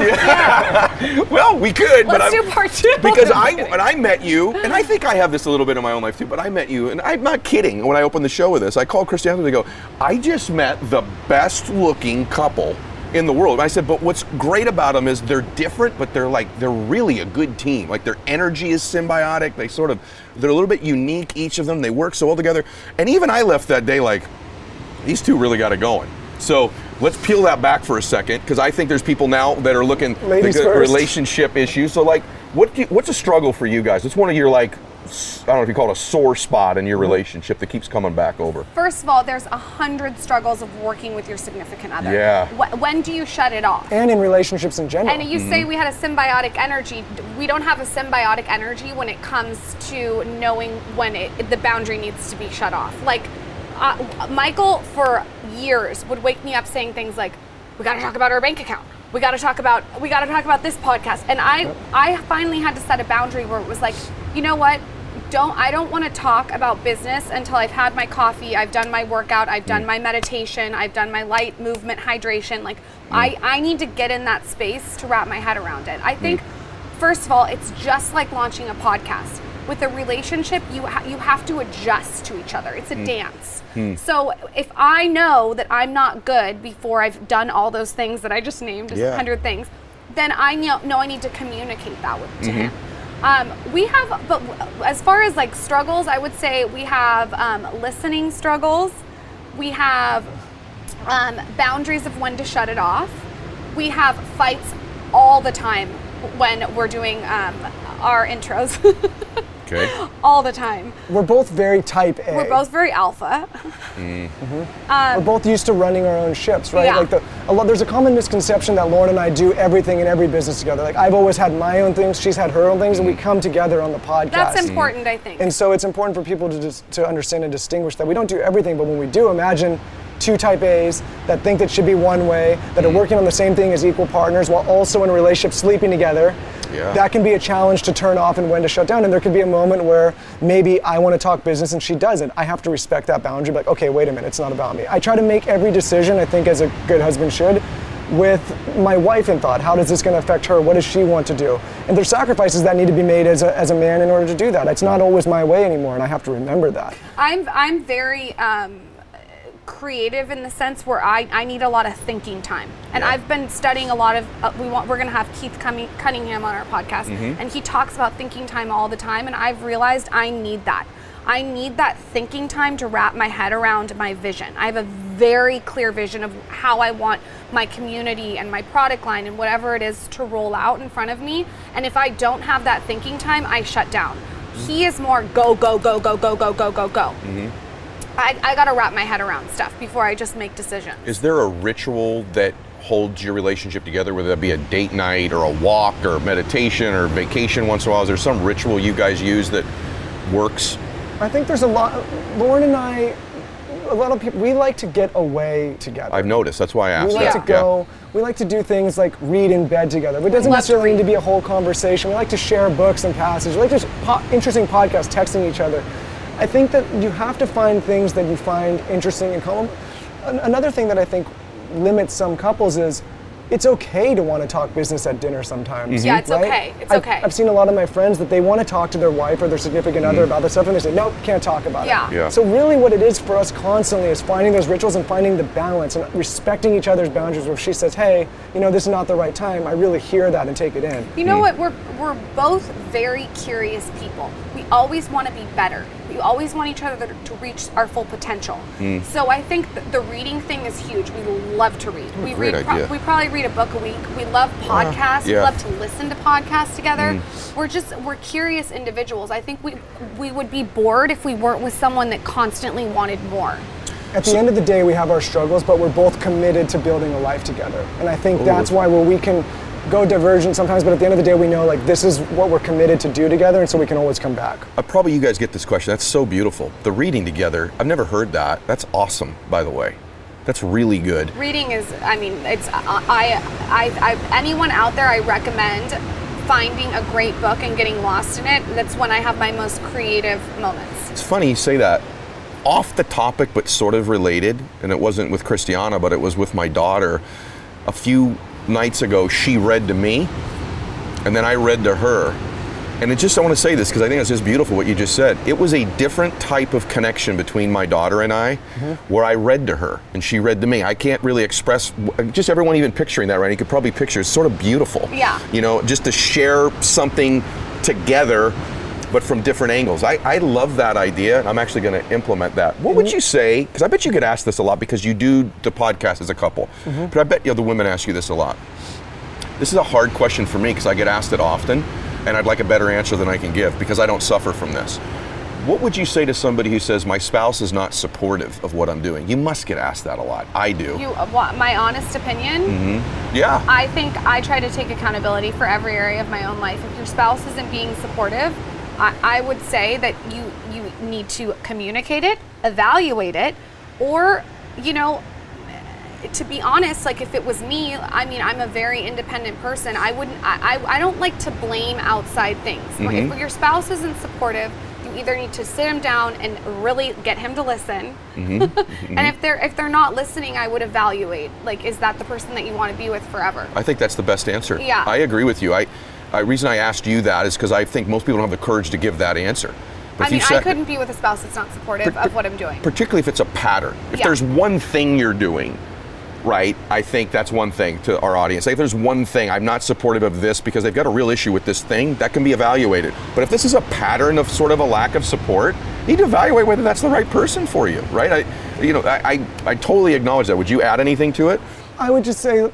Speaker 1: Yeah. Well, we could,
Speaker 3: Let's
Speaker 1: but
Speaker 3: do
Speaker 1: I'm,
Speaker 3: part two.
Speaker 1: because I when I met you, and I think I have this a little bit in my own life too. But I met you, and I'm not kidding. When I opened the show with this, I called Christiane and I go, I just met the best-looking couple in the world. And I said, but what's great about them is they're different, but they're like, they're really a good team. Like their energy is symbiotic. They sort of, they're a little bit unique, each of them. They work so well together. And even I left that day like, these two really got it going. So let's peel that back for a second, because I think there's people now that are looking at relationship issues. So like, what do you, what's a struggle for you guys? What's one of your like, I don't know if you call it a sore spot in your relationship that keeps coming back over?
Speaker 3: First of all, there's a hundred struggles of working with your significant other.
Speaker 1: Yeah.
Speaker 3: Wh- when do you shut it off?
Speaker 4: And in relationships in general.
Speaker 3: And you mm-hmm. say we had a symbiotic energy. We don't have a symbiotic energy when it comes to knowing when it, the boundary needs to be shut off. Like, uh, Michael, for years, would wake me up saying things like, we got to talk about our bank account. We got to talk about we got to talk about this podcast. And I
Speaker 4: Yep.
Speaker 3: I finally had to set a boundary where it was like, you know what? Don't I don't want to talk about business until I've had my coffee, I've done my workout, I've done my meditation, I've done my light movement, hydration. Like I I need to get in that space to wrap my head around it. I think first of all, it's just like launching a podcast. With a relationship, you ha- you have to adjust to each other. It's a dance. So if I know that I'm not good before I've done all those things that I just named, just
Speaker 1: Yeah.
Speaker 3: a hundred things, then I know, know I need to communicate that with to him. Um, we have, but as far as like struggles, I would say we have um, listening struggles. We have um, boundaries of when to shut it off. We have fights all the time when we're doing um, our intros.
Speaker 1: Okay.
Speaker 3: All the time.
Speaker 4: We're both very type A.
Speaker 3: We're both very alpha.
Speaker 4: We're both used to running our own ships, right?
Speaker 3: Yeah.
Speaker 4: Like the, a lot, there's a common misconception that Lauren and I do everything in every business together. Like I've always had my own things, she's had her own things, and we come together on the podcast.
Speaker 3: That's important, I think.
Speaker 4: And so it's important for people to just to understand and distinguish that we don't do everything, but when we do, imagine two type A's that think that should be one way, that are working on the same thing as equal partners while also in a relationship sleeping together.
Speaker 1: Yeah.
Speaker 4: That can be a challenge to turn off and when to shut down. And there could be a moment where maybe I want to talk business and she doesn't. I have to respect that boundary. Like, okay, wait a minute, it's not about me. I try to make every decision, I think, as a good husband should, with my wife in thought. How is this going to affect her? What does she want to do? And there's sacrifices that need to be made as a, as a man in order to do that. It's not always my way anymore, and I have to remember that.
Speaker 3: I'm I'm very um, creative in the sense where I, I need a lot of thinking time, and
Speaker 1: Yeah.
Speaker 3: I've been studying a lot of. Uh, we want we're gonna have Keith Cunning- Cunningham on our podcast, and he talks about thinking time all the time, and I've realized I need that. I need that thinking time to wrap my head around my vision. I have a very clear vision of how I want my community and my product line and whatever it is to roll out in front of me. And if I don't have that thinking time, I shut down. He is more go, go, go, go, go, go, go, go, go. I, I gotta wrap my head around stuff before I just make decisions.
Speaker 1: Is there a ritual that holds your relationship together, whether that be a date night or a walk or meditation or vacation once in a while? Is there some ritual you guys use that works?
Speaker 4: I think there's a lot, Lauren and I, a lot of people, we like to get away together.
Speaker 1: I've noticed. That's why I asked
Speaker 4: We like
Speaker 1: that.
Speaker 4: to go, we like to do things like read in bed together. It doesn't
Speaker 3: love to
Speaker 4: necessarily need
Speaker 3: read.
Speaker 4: to be a whole conversation. We like to share books and passages. We like to po- interesting podcasts, texting each other. I think that you have to find things that you find interesting in common. An- Another thing that I think limits some couples is it's okay to want to talk business at dinner sometimes.
Speaker 3: Yeah, it's
Speaker 4: right?
Speaker 3: okay. It's
Speaker 4: I've-
Speaker 3: okay.
Speaker 4: I've seen a lot of my friends that they want to talk to their wife or their significant other about this stuff, and they say, nope, can't talk about
Speaker 3: Yeah.
Speaker 4: it.
Speaker 1: Yeah.
Speaker 4: So really what it is for us constantly is finding those rituals and finding the balance and respecting each other's boundaries. Where if she says, hey, you know, this is not the right time, I really hear that and take it in.
Speaker 3: You know what? We're we're both very curious people. We always want to be better. We always want each other to reach our full potential. So I think th- the reading thing is huge. We love to read. We
Speaker 1: great
Speaker 3: read. pro-
Speaker 1: idea.
Speaker 3: we probably read a book a week. We love podcasts. We
Speaker 1: yeah.
Speaker 3: love to listen to podcasts together. We're just we're curious individuals. I think we we would be bored if we weren't with someone that constantly wanted more.
Speaker 4: At the end of the day, we have our struggles, but we're both committed to building a life together. And I think that's why where we can go divergent sometimes, but at the end of the day, we know like this is what we're committed to do together, and so we can always come back.
Speaker 1: Uh, probably you guys get this question. That's so beautiful. The reading together. I've never heard that. That's awesome, by the way. That's really good.
Speaker 3: Reading is, I mean, it's, I, I, I, anyone out there, I recommend finding a great book and getting lost in it. That's when I have my most creative moments.
Speaker 1: It's funny you say that. Off the topic, but sort of related, and it wasn't with Christiana, but it was with my daughter. A few nights ago, she read to me, and then I read to her. And it just, I want to say this because I think it's just beautiful what you just said. It was a different type of connection between my daughter and I, where I read to her and she read to me. I can't really express, just everyone even picturing that, right? You could probably picture, it's sort of beautiful.
Speaker 3: Yeah.
Speaker 1: You know, just to share something together, but from different angles. I, I love that idea, and I'm actually going to implement that. What would you say, because I bet you get asked this a lot because you do the podcast as a couple, but I bet you know, the women ask you this a lot. This is a hard question for me because I get asked it often, and I'd like a better answer than I can give because I don't suffer from this. What would you say to somebody who says, my spouse is not supportive of what I'm doing? You must get asked that a lot. I do.
Speaker 3: You want my honest opinion?
Speaker 1: Yeah.
Speaker 3: I think I try to take accountability for every area of my own life. If your spouse isn't being supportive, I, I would say that you you need to communicate it, evaluate it, or, you know, to be honest, like if it was me, I mean, I'm a very independent person. I wouldn't, I, I, I don't like to blame outside things.
Speaker 1: Mm-hmm.
Speaker 3: If your spouse isn't supportive, you either need to sit him down and really get him to listen.
Speaker 1: Mm-hmm. Mm-hmm.
Speaker 3: And if they're if they're not listening, I would evaluate. Like, is that the person that you want to be with forever?
Speaker 1: I think that's the best answer.
Speaker 3: Yeah.
Speaker 1: I agree with you. I, I reason I asked you that is because I think most people don't have the courage to give that answer. But
Speaker 3: I
Speaker 1: if
Speaker 3: mean,
Speaker 1: you
Speaker 3: I
Speaker 1: set-
Speaker 3: couldn't be with a spouse that's not supportive
Speaker 1: Per-
Speaker 3: of what I'm doing.
Speaker 1: Particularly if it's a pattern. If
Speaker 3: Yeah.
Speaker 1: there's one thing you're doing, right, I think that's one thing to our audience. Like if there's one thing, I'm not supportive of this because they've got a real issue with this thing, that can be evaluated. But if this is a pattern of sort of a lack of support, you need to evaluate whether that's the right person for you, right? I, you know, I, I, I totally acknowledge that. Would you add anything to it?
Speaker 4: I would just say,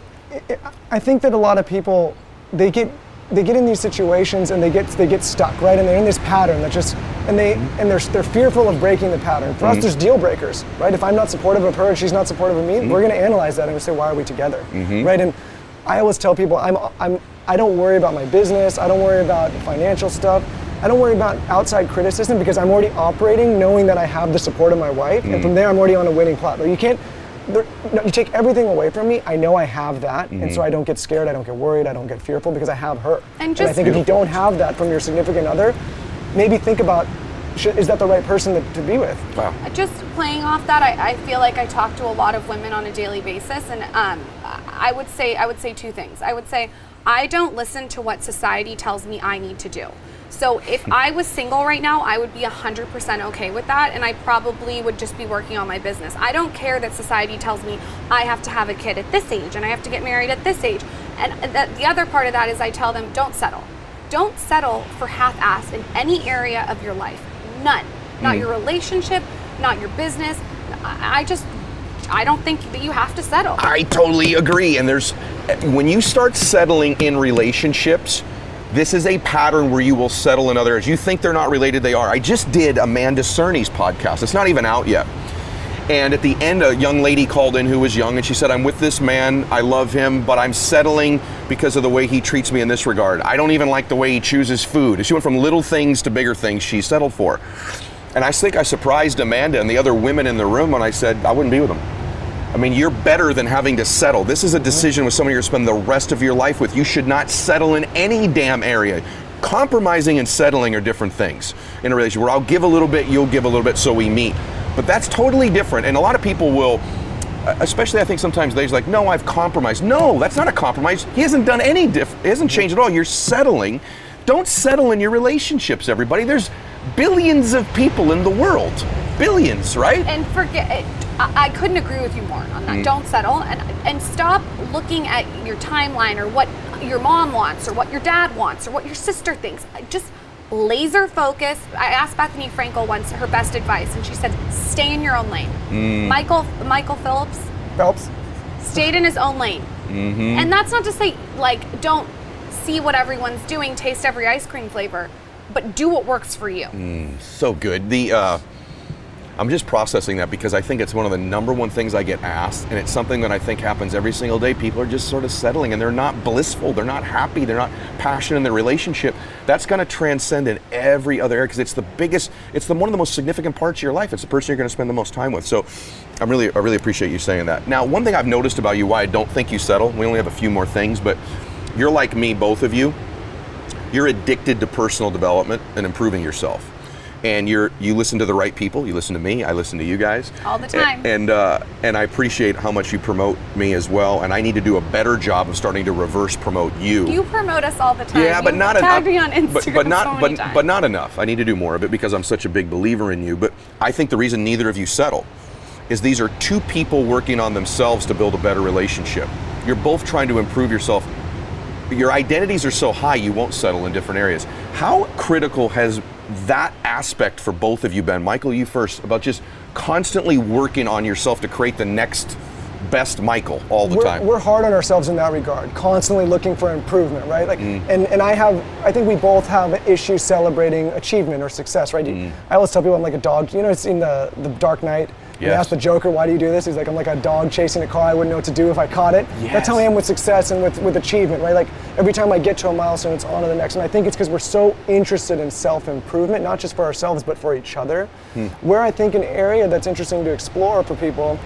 Speaker 4: I think that a lot of people, they get they get in these situations and they get they get stuck, right? And they're in this pattern that just, and they and they're they're fearful of breaking the pattern. For
Speaker 1: Mm-hmm.
Speaker 4: us, there's deal breakers, right? If I'm not supportive of her and she's not supportive of me,
Speaker 1: Mm-hmm.
Speaker 4: we're going to analyze that and say, why are we together,
Speaker 1: Mm-hmm.
Speaker 4: right? And I always tell people, I'm I'm I don't worry about my business. I don't worry about financial stuff. I don't worry about outside criticism because I'm already operating knowing that I have the support of my wife,
Speaker 1: Mm-hmm.
Speaker 4: and from there I'm already on a winning platform. You can't. There, no, you take everything away from me, I know I have that, and so I don't get scared, I don't get worried, I don't get fearful because I have her.
Speaker 3: And
Speaker 4: I
Speaker 3: just-
Speaker 4: think if you don't have that from your significant other, maybe think about, should, is that the right person to, to be with?
Speaker 1: Wow.
Speaker 3: Just playing off that, I, I feel like I talk to a lot of women on a daily basis, and um, I would say I would say two things. I would say I don't listen to what society tells me I need to do. So if I was single right now, I would be one hundred percent okay with that, and I probably would just be working on my business. I don't care that society tells me I have to have a kid at this age and I have to get married at this age. And that, the other part of that is I tell them, don't settle. Don't settle for half-assed in any area of your life. None. Not your relationship, not your business. I, I just, I don't think that you have to settle.
Speaker 1: I totally agree. And there's, when you start settling in relationships, this is a pattern where you will settle in other areas. You think they're not related, they are. I just did Amanda Cerny's podcast. It's not even out yet. And at the end, a young lady called in who was young, and she said, I'm with this man, I love him, but I'm settling because of the way he treats me in this regard. I don't even like the way he chooses food. And she went from little things to bigger things she settled for. And I think I surprised Amanda and the other women in the room when I said, I wouldn't be with him. I mean, you're better than having to settle. This is a decision with someone you're going to spend the rest of your life with. You should not settle in any damn area. Compromising and settling are different things in a relationship where I'll give a little bit, you'll give a little bit, so we meet. But that's totally different. And a lot of people will, especially I think sometimes they're like, no, I've compromised. No, that's not a compromise. He hasn't done any diff, he hasn't changed at all. You're settling. Don't settle in your relationships, everybody. There's billions of people in the world. Billions, right?
Speaker 3: And forget, I, I couldn't agree with you more on that. Mm. Don't settle, and and stop looking at your timeline or what your mom wants or what your dad wants or what your sister thinks. Just laser focus. I asked Bethany Frankel once her best advice, and she said, stay in your own lane. Mm. Michael Michael Phillips
Speaker 4: Phelps
Speaker 3: stayed in his own lane.
Speaker 1: Mm-hmm.
Speaker 3: And that's not to say, like, don't see what everyone's doing, taste every ice cream flavor, but do what works for you.
Speaker 1: Mm, so good. The uh, I'm just processing that because I think it's one of the number one things I get asked, and it's something that I think happens every single day. People are just sort of settling, and they're not blissful, they're not happy, they're not passionate in their relationship. That's going to transcend in every other area because it's the biggest, it's the one of the most significant parts of your life. It's the person you're going to spend the most time with. So I'm really, I really appreciate you saying that. Now, one thing I've noticed about you, why I don't think you settle, we only have a few more things, but you're like me, both of you. You're addicted to personal development and improving yourself. And you're you listen to the right people. You listen to me. I listen to you guys
Speaker 3: all the time.
Speaker 1: And and, uh, and I appreciate how much you promote me as well. And I need to do a better job of starting to reverse promote you.
Speaker 3: You promote us all the time.
Speaker 1: Yeah, but
Speaker 3: you
Speaker 1: not
Speaker 3: tag
Speaker 1: enough.
Speaker 3: me on Instagram
Speaker 1: but, but not
Speaker 3: so many
Speaker 1: but
Speaker 3: times.
Speaker 1: but not enough. I need to do more of it because I'm such a big believer in you. But I think the reason neither of you settle is these are two people working on themselves to build a better relationship. You're both trying to improve yourself. Your identities are so high you won't settle in different areas. How critical has that aspect for both of you been? Michael, you first, about just constantly working on yourself to create the next best Michael all the
Speaker 4: we're,
Speaker 1: time.
Speaker 4: We're hard on ourselves in that regard, constantly looking for improvement, right? Like,
Speaker 1: Mm.
Speaker 4: and, and I have, I think we both have issues celebrating achievement or success, right?
Speaker 1: Mm.
Speaker 4: I always tell people I'm like a dog. You know, it's in the, the Dark Knight. Yes. They ask the Joker, why do you do this? He's like, I'm like a dog chasing a car. I wouldn't know what to do if I caught it.
Speaker 1: Yes.
Speaker 4: That's how I am with success and with, with achievement, right? Like every time I get to a milestone, it's on to the next. And I think it's because we're so interested in self-improvement, not just for ourselves, but for each other. Hmm. Where I think an area that's interesting to explore for people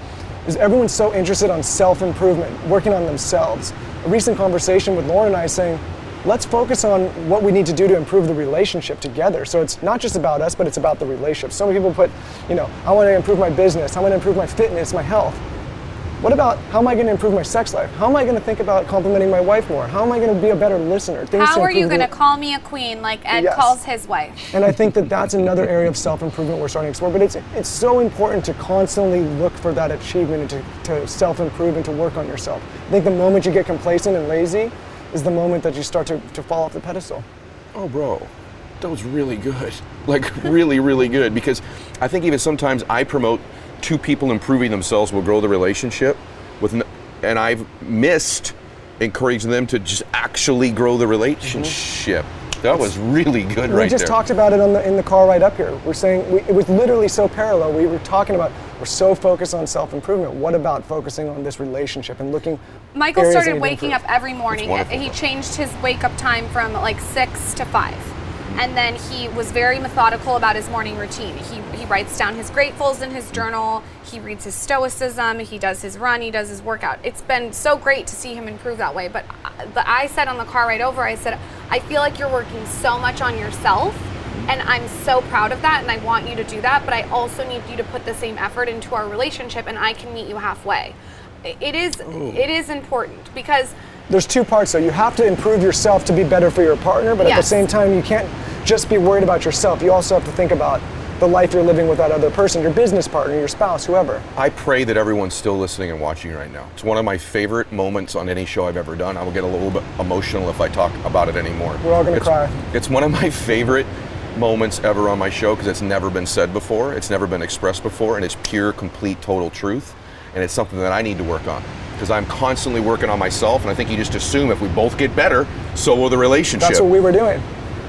Speaker 4: is everyone's so interested on self-improvement, working on themselves. A recent conversation with Lauren and I saying, let's focus on what we need to do to improve the relationship together. So it's not just about us, but it's about the relationship. So many people put, you know, I want to improve my business, I want to improve my fitness, my health. What about, how am I going to improve my sex life? How am I going to think about complimenting my wife more? How am I going to be a better listener? Things
Speaker 3: How
Speaker 4: to
Speaker 3: are you
Speaker 4: improve
Speaker 3: going to
Speaker 4: the-
Speaker 3: call me a queen like Ed
Speaker 4: Yes.
Speaker 3: calls his wife?
Speaker 4: And I think that that's another area of self-improvement we're starting to explore. But it's it's so important to constantly look for that achievement and to, to self-improve and to work on yourself. I think the moment you get complacent and lazy is the moment that you start to, to fall off the pedestal.
Speaker 1: Oh, bro, that was really good. Like, really, really good. Because I think even sometimes I promote two people improving themselves will grow the relationship, with, n- and I've missed encouraging them to just actually grow the relationship. Mm-hmm. That was really good
Speaker 4: we
Speaker 1: right
Speaker 4: just
Speaker 1: there.
Speaker 4: talked about it on the, in the car right up here. We're saying, we, it was literally so parallel. We were talking about, we're so focused on self-improvement. What about focusing on this relationship and looking
Speaker 3: Michael
Speaker 4: areas that
Speaker 3: started
Speaker 4: need to
Speaker 3: waking
Speaker 4: improve?
Speaker 3: up every morning.
Speaker 1: wonderful.
Speaker 3: He changed his wake up time from like six to five. And then he was very methodical about his morning routine. He he writes down his gratefuls in his journal. He reads his stoicism. He does his run. He does his workout. It's been so great to see him improve that way. But but I said on the car right over, I said, I feel like you're working so much on yourself. And I'm so proud of that, and I want you to do that. But I also need you to put the same effort into our relationship, and I can meet you halfway. It is it is important because
Speaker 4: There's two parts though. You have to improve yourself to be better for your partner, but at the
Speaker 3: Yes.
Speaker 4: same time, you can't just be worried about yourself. You also have to think about the life you're living with that other person, your business partner, your spouse, whoever.
Speaker 1: I pray that everyone's still listening and watching right now. It's one of my favorite moments on any show I've ever done. I will get a little bit emotional if I talk about it anymore.
Speaker 4: We're all gonna
Speaker 1: It's-
Speaker 4: cry.
Speaker 1: It's one of my favorite moments ever on my show because it's never been said before, it's never been expressed before, and it's pure, complete, total truth. And it's something that I need to work on because I'm constantly working on myself, and I think you just assume if we both get better, so will the relationship.
Speaker 4: That's what we were doing.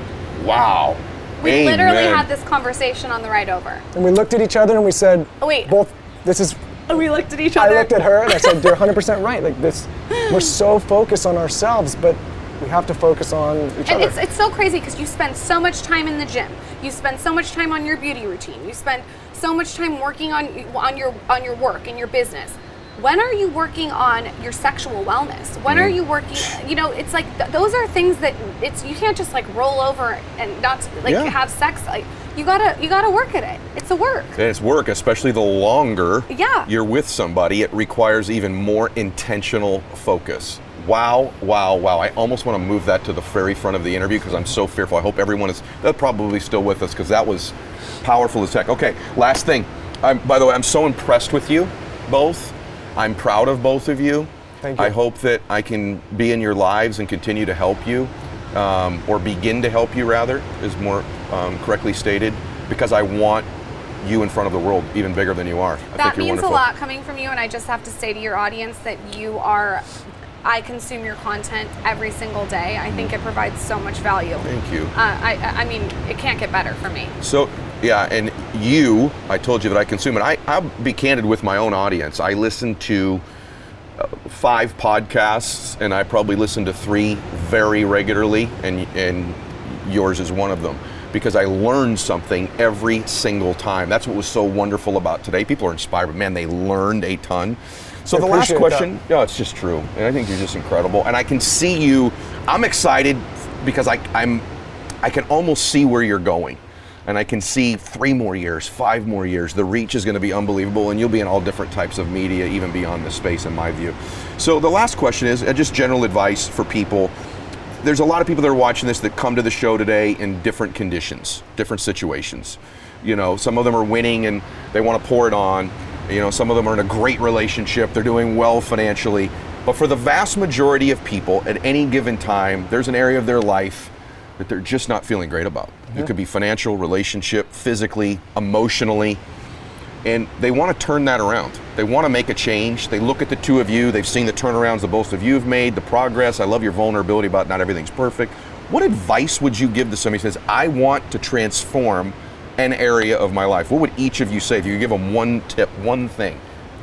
Speaker 1: Wow.
Speaker 3: we
Speaker 1: Amen.
Speaker 3: literally had this conversation on the ride over.
Speaker 4: And we looked at each other and we said,
Speaker 3: Oh, wait.
Speaker 4: both, this is,
Speaker 3: We looked at each
Speaker 4: I
Speaker 3: other.
Speaker 4: looked at her and I said, you're one hundred percent right. Like this, we're so focused on ourselves, but we have to focus on each
Speaker 3: And
Speaker 4: other.
Speaker 3: it's it's so crazy because you spend so much time in the gym. You spend so much time on your beauty routine. You spend so much time working on on your on your work and your business. When are you working on your sexual wellness? When are you working? You know, it's like th- those are things that it's you can't just like roll over and not like
Speaker 1: Yeah.
Speaker 3: have sex. Like you gotta you gotta work at it. It's a work.
Speaker 1: And it's work, especially the longer
Speaker 3: Yeah.
Speaker 1: you're with somebody, it requires even more intentional focus. Wow, wow, wow. I almost want to move that to the very front of the interview because I'm so fearful. I hope everyone is they're probably still with us because that was powerful as heck. Okay, last thing. I'm, by the way, I'm so impressed with you both. I'm proud of both of you.
Speaker 4: Thank you.
Speaker 1: I hope that I can be in your lives and continue to help you, um, or begin to help you rather, is more um, correctly stated, because I want you in front of the world even bigger than you are. I
Speaker 3: That
Speaker 1: think you're
Speaker 3: means
Speaker 1: wonderful.
Speaker 3: a lot coming from you, and I just have to say to your audience that you are. I consume your content every single day. I think it provides so much value.
Speaker 1: Thank you.
Speaker 3: Uh, I, I mean, it can't get better for me.
Speaker 1: So, yeah, and you, I told you that I consume it. I, I'll be candid with my own audience. I listen to uh, five podcasts, and I probably listen to three very regularly, and and yours is one of them, because I learned something every single time. That's what was so wonderful about today. People are inspired, but man, they learned a ton. So
Speaker 4: I
Speaker 1: the last
Speaker 4: appreciate
Speaker 1: question, yeah, it's just true, and I think you're just incredible. And I can see you. I'm excited because I, I'm, I can almost see where you're going, and I can see three more years, five more years. The reach is going to be unbelievable, and you'll be in all different types of media, even beyond this space, in my view. So the last question is uh, just general advice for people. There's a lot of people that are watching this that come to the show today in different conditions, different situations. You know, some of them are winning and they want to pour it on. You know, some of them are in a great relationship, they're doing well financially. But for the vast majority of people at any given time, there's an area of their life that they're just not feeling great about. It could be financial, relationship, physically, emotionally. And they want to turn that around. They want to make a change. They look at the two of you. They've seen the turnarounds that both of you have made, the progress. I love your vulnerability about not everything's perfect. What advice would you give to somebody who says, I want to transform an area of my life? What would each of you say if you could give them one tip, one thing?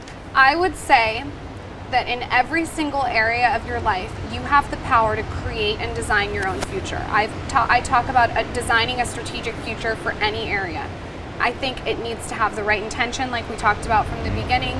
Speaker 3: I would say that in every single area of your life, you have the power to create and design your own future. I've ta- I talk about uh, designing a strategic future for any area. I think it needs to have the right intention, like we talked about from the beginning. You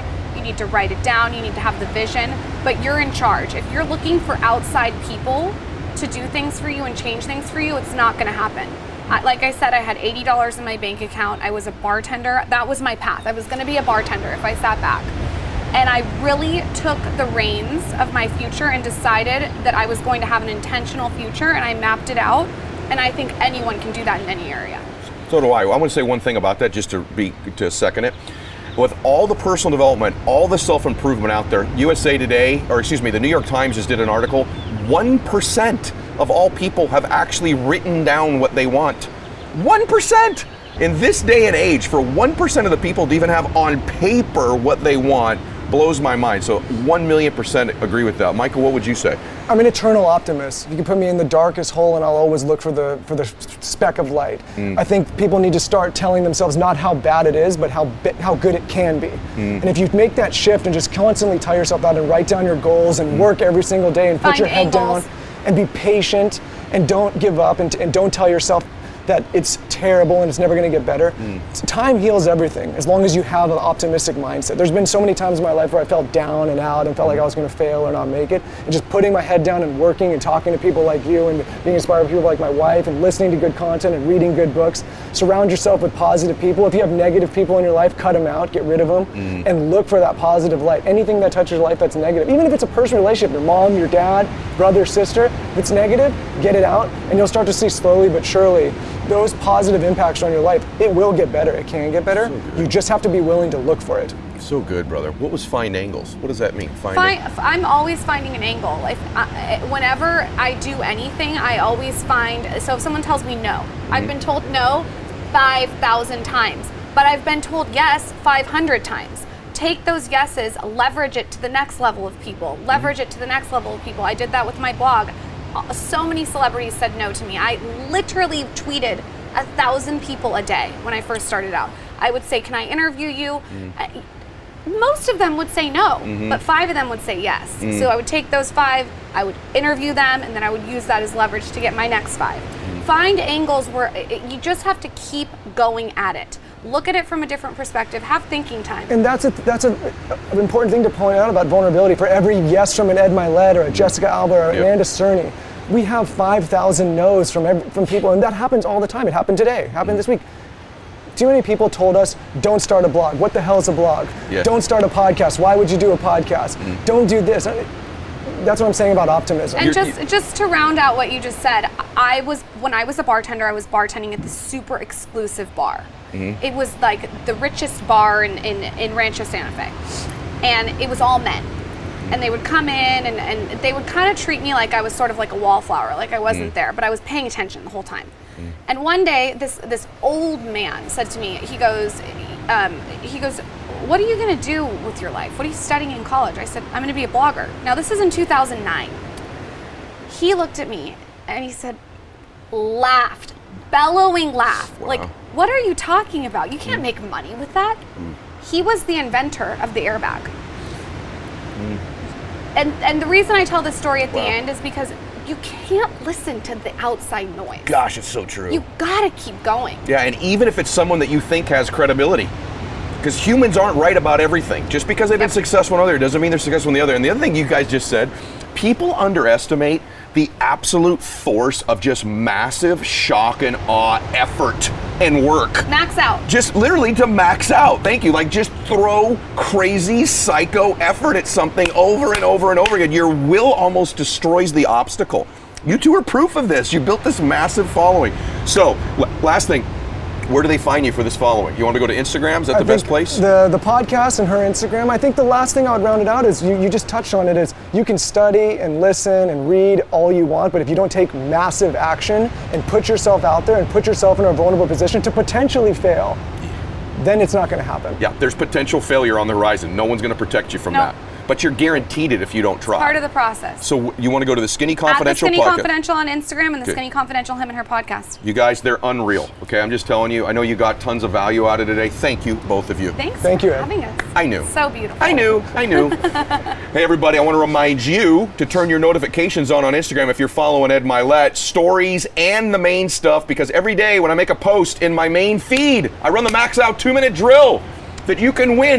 Speaker 3: need to write it down, you need to have the vision, but you're in charge. If you're looking for outside people to do things for you and change things for you, it's not going to happen. I, like I said, I had eighty dollars in my bank account. I was a bartender. That was my path. I was going to be a bartender if I sat back. And I really took the reins of my future and decided that I was going to have an intentional future, and I mapped it out. And I think anyone can do that in any area.
Speaker 1: So do I. I want to say one thing about that, just to be to second it. With all the personal development, all the self-improvement out there, U S A Today, or excuse me, the New York Times just did an article, one percent of all people have actually written down what they want. one percent! In this day and age, for one percent of the people to even have on paper what they want blows my mind. So one million percent agree with that. Michael, what would you say?
Speaker 4: I'm an eternal optimist. You can put me in the darkest hole and I'll always look for the for the speck of light. Mm. I think people need to start telling themselves not how bad it is, but how how good it can be. Mm. And if you make that shift and just constantly tire yourself out and write down your goals and mm. work every single day and put
Speaker 3: Find
Speaker 4: your head
Speaker 3: angles.
Speaker 4: down and be patient and don't give up and, and don't tell yourself that it's terrible and it's never going to get better. Mm. Time heals everything as long as you have an optimistic mindset. There's been so many times in my life where I felt down and out and felt like I was going to fail or not make it. And just putting my head down and working and talking to people like you and being inspired by people like my wife and listening to good content and reading good books. Surround yourself with positive people. If you have negative people in your life, cut them out, get rid of them, mm. and look for that positive light. Anything that touches your life that's negative, even if it's a personal relationship, your mom, your dad, brother, sister, if it's negative, get it out and you'll start to see slowly but surely those positive impacts on your life. It will get better. It can get better. So you just have to be willing to look for it.
Speaker 1: So good, brother. What was find angles? What does that mean? Find.
Speaker 3: Find I'm always finding an angle. If I, whenever I do anything, I always find. So if someone tells me no, mm-hmm. I've been told no five thousand times, but I've been told yes five hundred times. Take those yeses, leverage it to the next level of people. Leverage mm-hmm. it to the next level of people. I did that with my blog. So many celebrities said no to me. I literally tweeted a thousand people a day when I first started out. I would say, can I interview you? Mm. Most of them would say no, mm-hmm. but five of them would say yes. Mm. So I would take those five, I would interview them, and then I would use that as leverage to get my next five. Mm. Find angles where it, you just have to keep going at it. Look at it from a different perspective. Have thinking time. And
Speaker 4: that's a, that's a, an important thing to point out about vulnerability. For every yes from an Ed Milet or a Jessica Alba or yep. Amanda Cerny, we have five thousand no's from every, from people, and that happens all the time. It happened today. It happened mm. this week. Too many people told us, don't start a blog. What the hell is a blog? Yeah. Don't start a podcast. Why would you do a podcast? Mm. Don't do this. That's what I'm saying about optimism.
Speaker 3: And just just to round out what you just said, I was when I was a bartender, I was bartending at this super exclusive bar. Mm-hmm. It was like the richest bar in, in, in Rancho Santa Fe. And it was all men. And they would come in and, and they would kind of treat me like I was sort of like a wallflower, like I wasn't mm. there, but I was paying attention the whole time. Mm. And one day, this this old man said to me, he goes, um, he goes, what are you going to do with your life? What are you studying in college? I said, I'm going to be a blogger. Now, this is in two thousand nine. He looked at me and he said, laughed, bellowing laugh. Wow. Like, what are you talking about? You can't mm. make money with that. Mm. He was the inventor of the airbag. Mm. And and the reason I tell this story at the wow. end is because you can't listen to the outside noise.
Speaker 1: Gosh, it's so true.
Speaker 3: You gotta keep going.
Speaker 1: Yeah, and even if it's someone that you think has credibility, because humans aren't right about everything. Just because they've been yep. successful in other doesn't mean they're successful in the other. And the other thing you guys just said, people underestimate the absolute force of just massive shock and awe effort and work.
Speaker 3: Max out.
Speaker 1: Just literally to max out. Thank you. Like just throw crazy psycho effort at something over and over and over again. Your will almost destroys the obstacle. You two are proof of this. You built this massive following. So, l- last thing. Where do they find you for this following? You want to go to Instagram? Is that
Speaker 4: I
Speaker 1: the best place?
Speaker 4: The the podcast and her Instagram. I think the last thing I would round it out is you, you just touched on it is you can study and listen and read all you want, but if you don't take massive action and put yourself out there and put yourself in a vulnerable position to potentially fail, then it's not going to happen.
Speaker 1: Yeah, there's potential failure on the horizon. No one's going to protect you from
Speaker 3: nope.
Speaker 1: that. But you're guaranteed it if you don't try.
Speaker 3: It's part of the process.
Speaker 1: So you want to go to the Skinny Confidential
Speaker 3: At the Skinny
Speaker 1: podcast.
Speaker 3: Confidential on Instagram and the
Speaker 1: okay.
Speaker 3: Skinny Confidential him and her podcast.
Speaker 1: You guys, they're unreal. Okay, I'm just telling you. I know you got tons of value out of today. Thank you, both of you.
Speaker 3: Thanks
Speaker 4: Thank
Speaker 3: for
Speaker 4: you,
Speaker 3: having us.
Speaker 1: I knew.
Speaker 3: So beautiful.
Speaker 1: I knew. I knew. Hey, everybody, I want to remind you to turn your notifications on on Instagram if you're following Ed Milet, stories and the main stuff, because every day when I make a post in my main feed, I run the max out two minute drill that you can win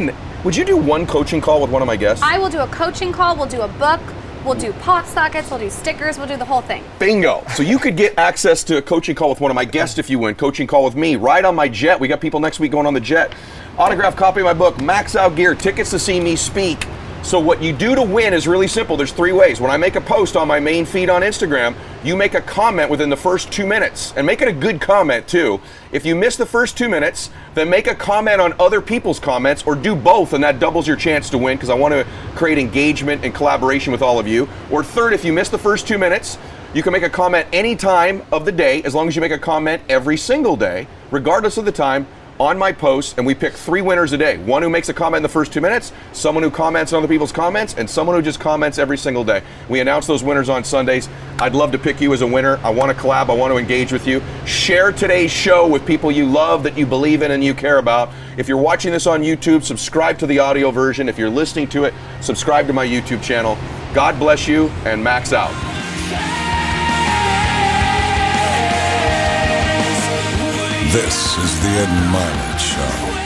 Speaker 1: Would you do one coaching call with one of my guests?
Speaker 3: I will do a coaching call. We'll do a book. We'll do pop sockets. We'll do stickers. We'll do the whole thing.
Speaker 1: Bingo. So you could get access to a coaching call with one of my guests if you win. Coaching call with me. Ride on my jet. We got people next week going on the jet. Autographed copy of my book. Max Out Gear. Tickets to see me speak. So what you do to win is really simple. There's three ways. When I make a post on my main feed on Instagram, you make a comment within the first two minutes. And make it a good comment too. If you miss the first two minutes, then make a comment on other people's comments, or do both, and that doubles your chance to win, because I want to create engagement and collaboration with all of you. Or third, if you miss the first two minutes, you can make a comment any time of the day, as long as you make a comment every single day, regardless of the time, on my post, and we pick three winners a day. One who makes a comment in the first two minutes, someone who comments on other people's comments, and someone who just comments every single day. We announce those winners on Sundays. I'd love to pick you as a winner. I want to collab. I want to engage with you. Share today's show with people you love, that you believe in, and you care about. If you're watching this on YouTube, subscribe to the audio version. If you're listening to it, subscribe to my YouTube channel. God bless you, and Max out.
Speaker 2: This is the Ed Milet Show.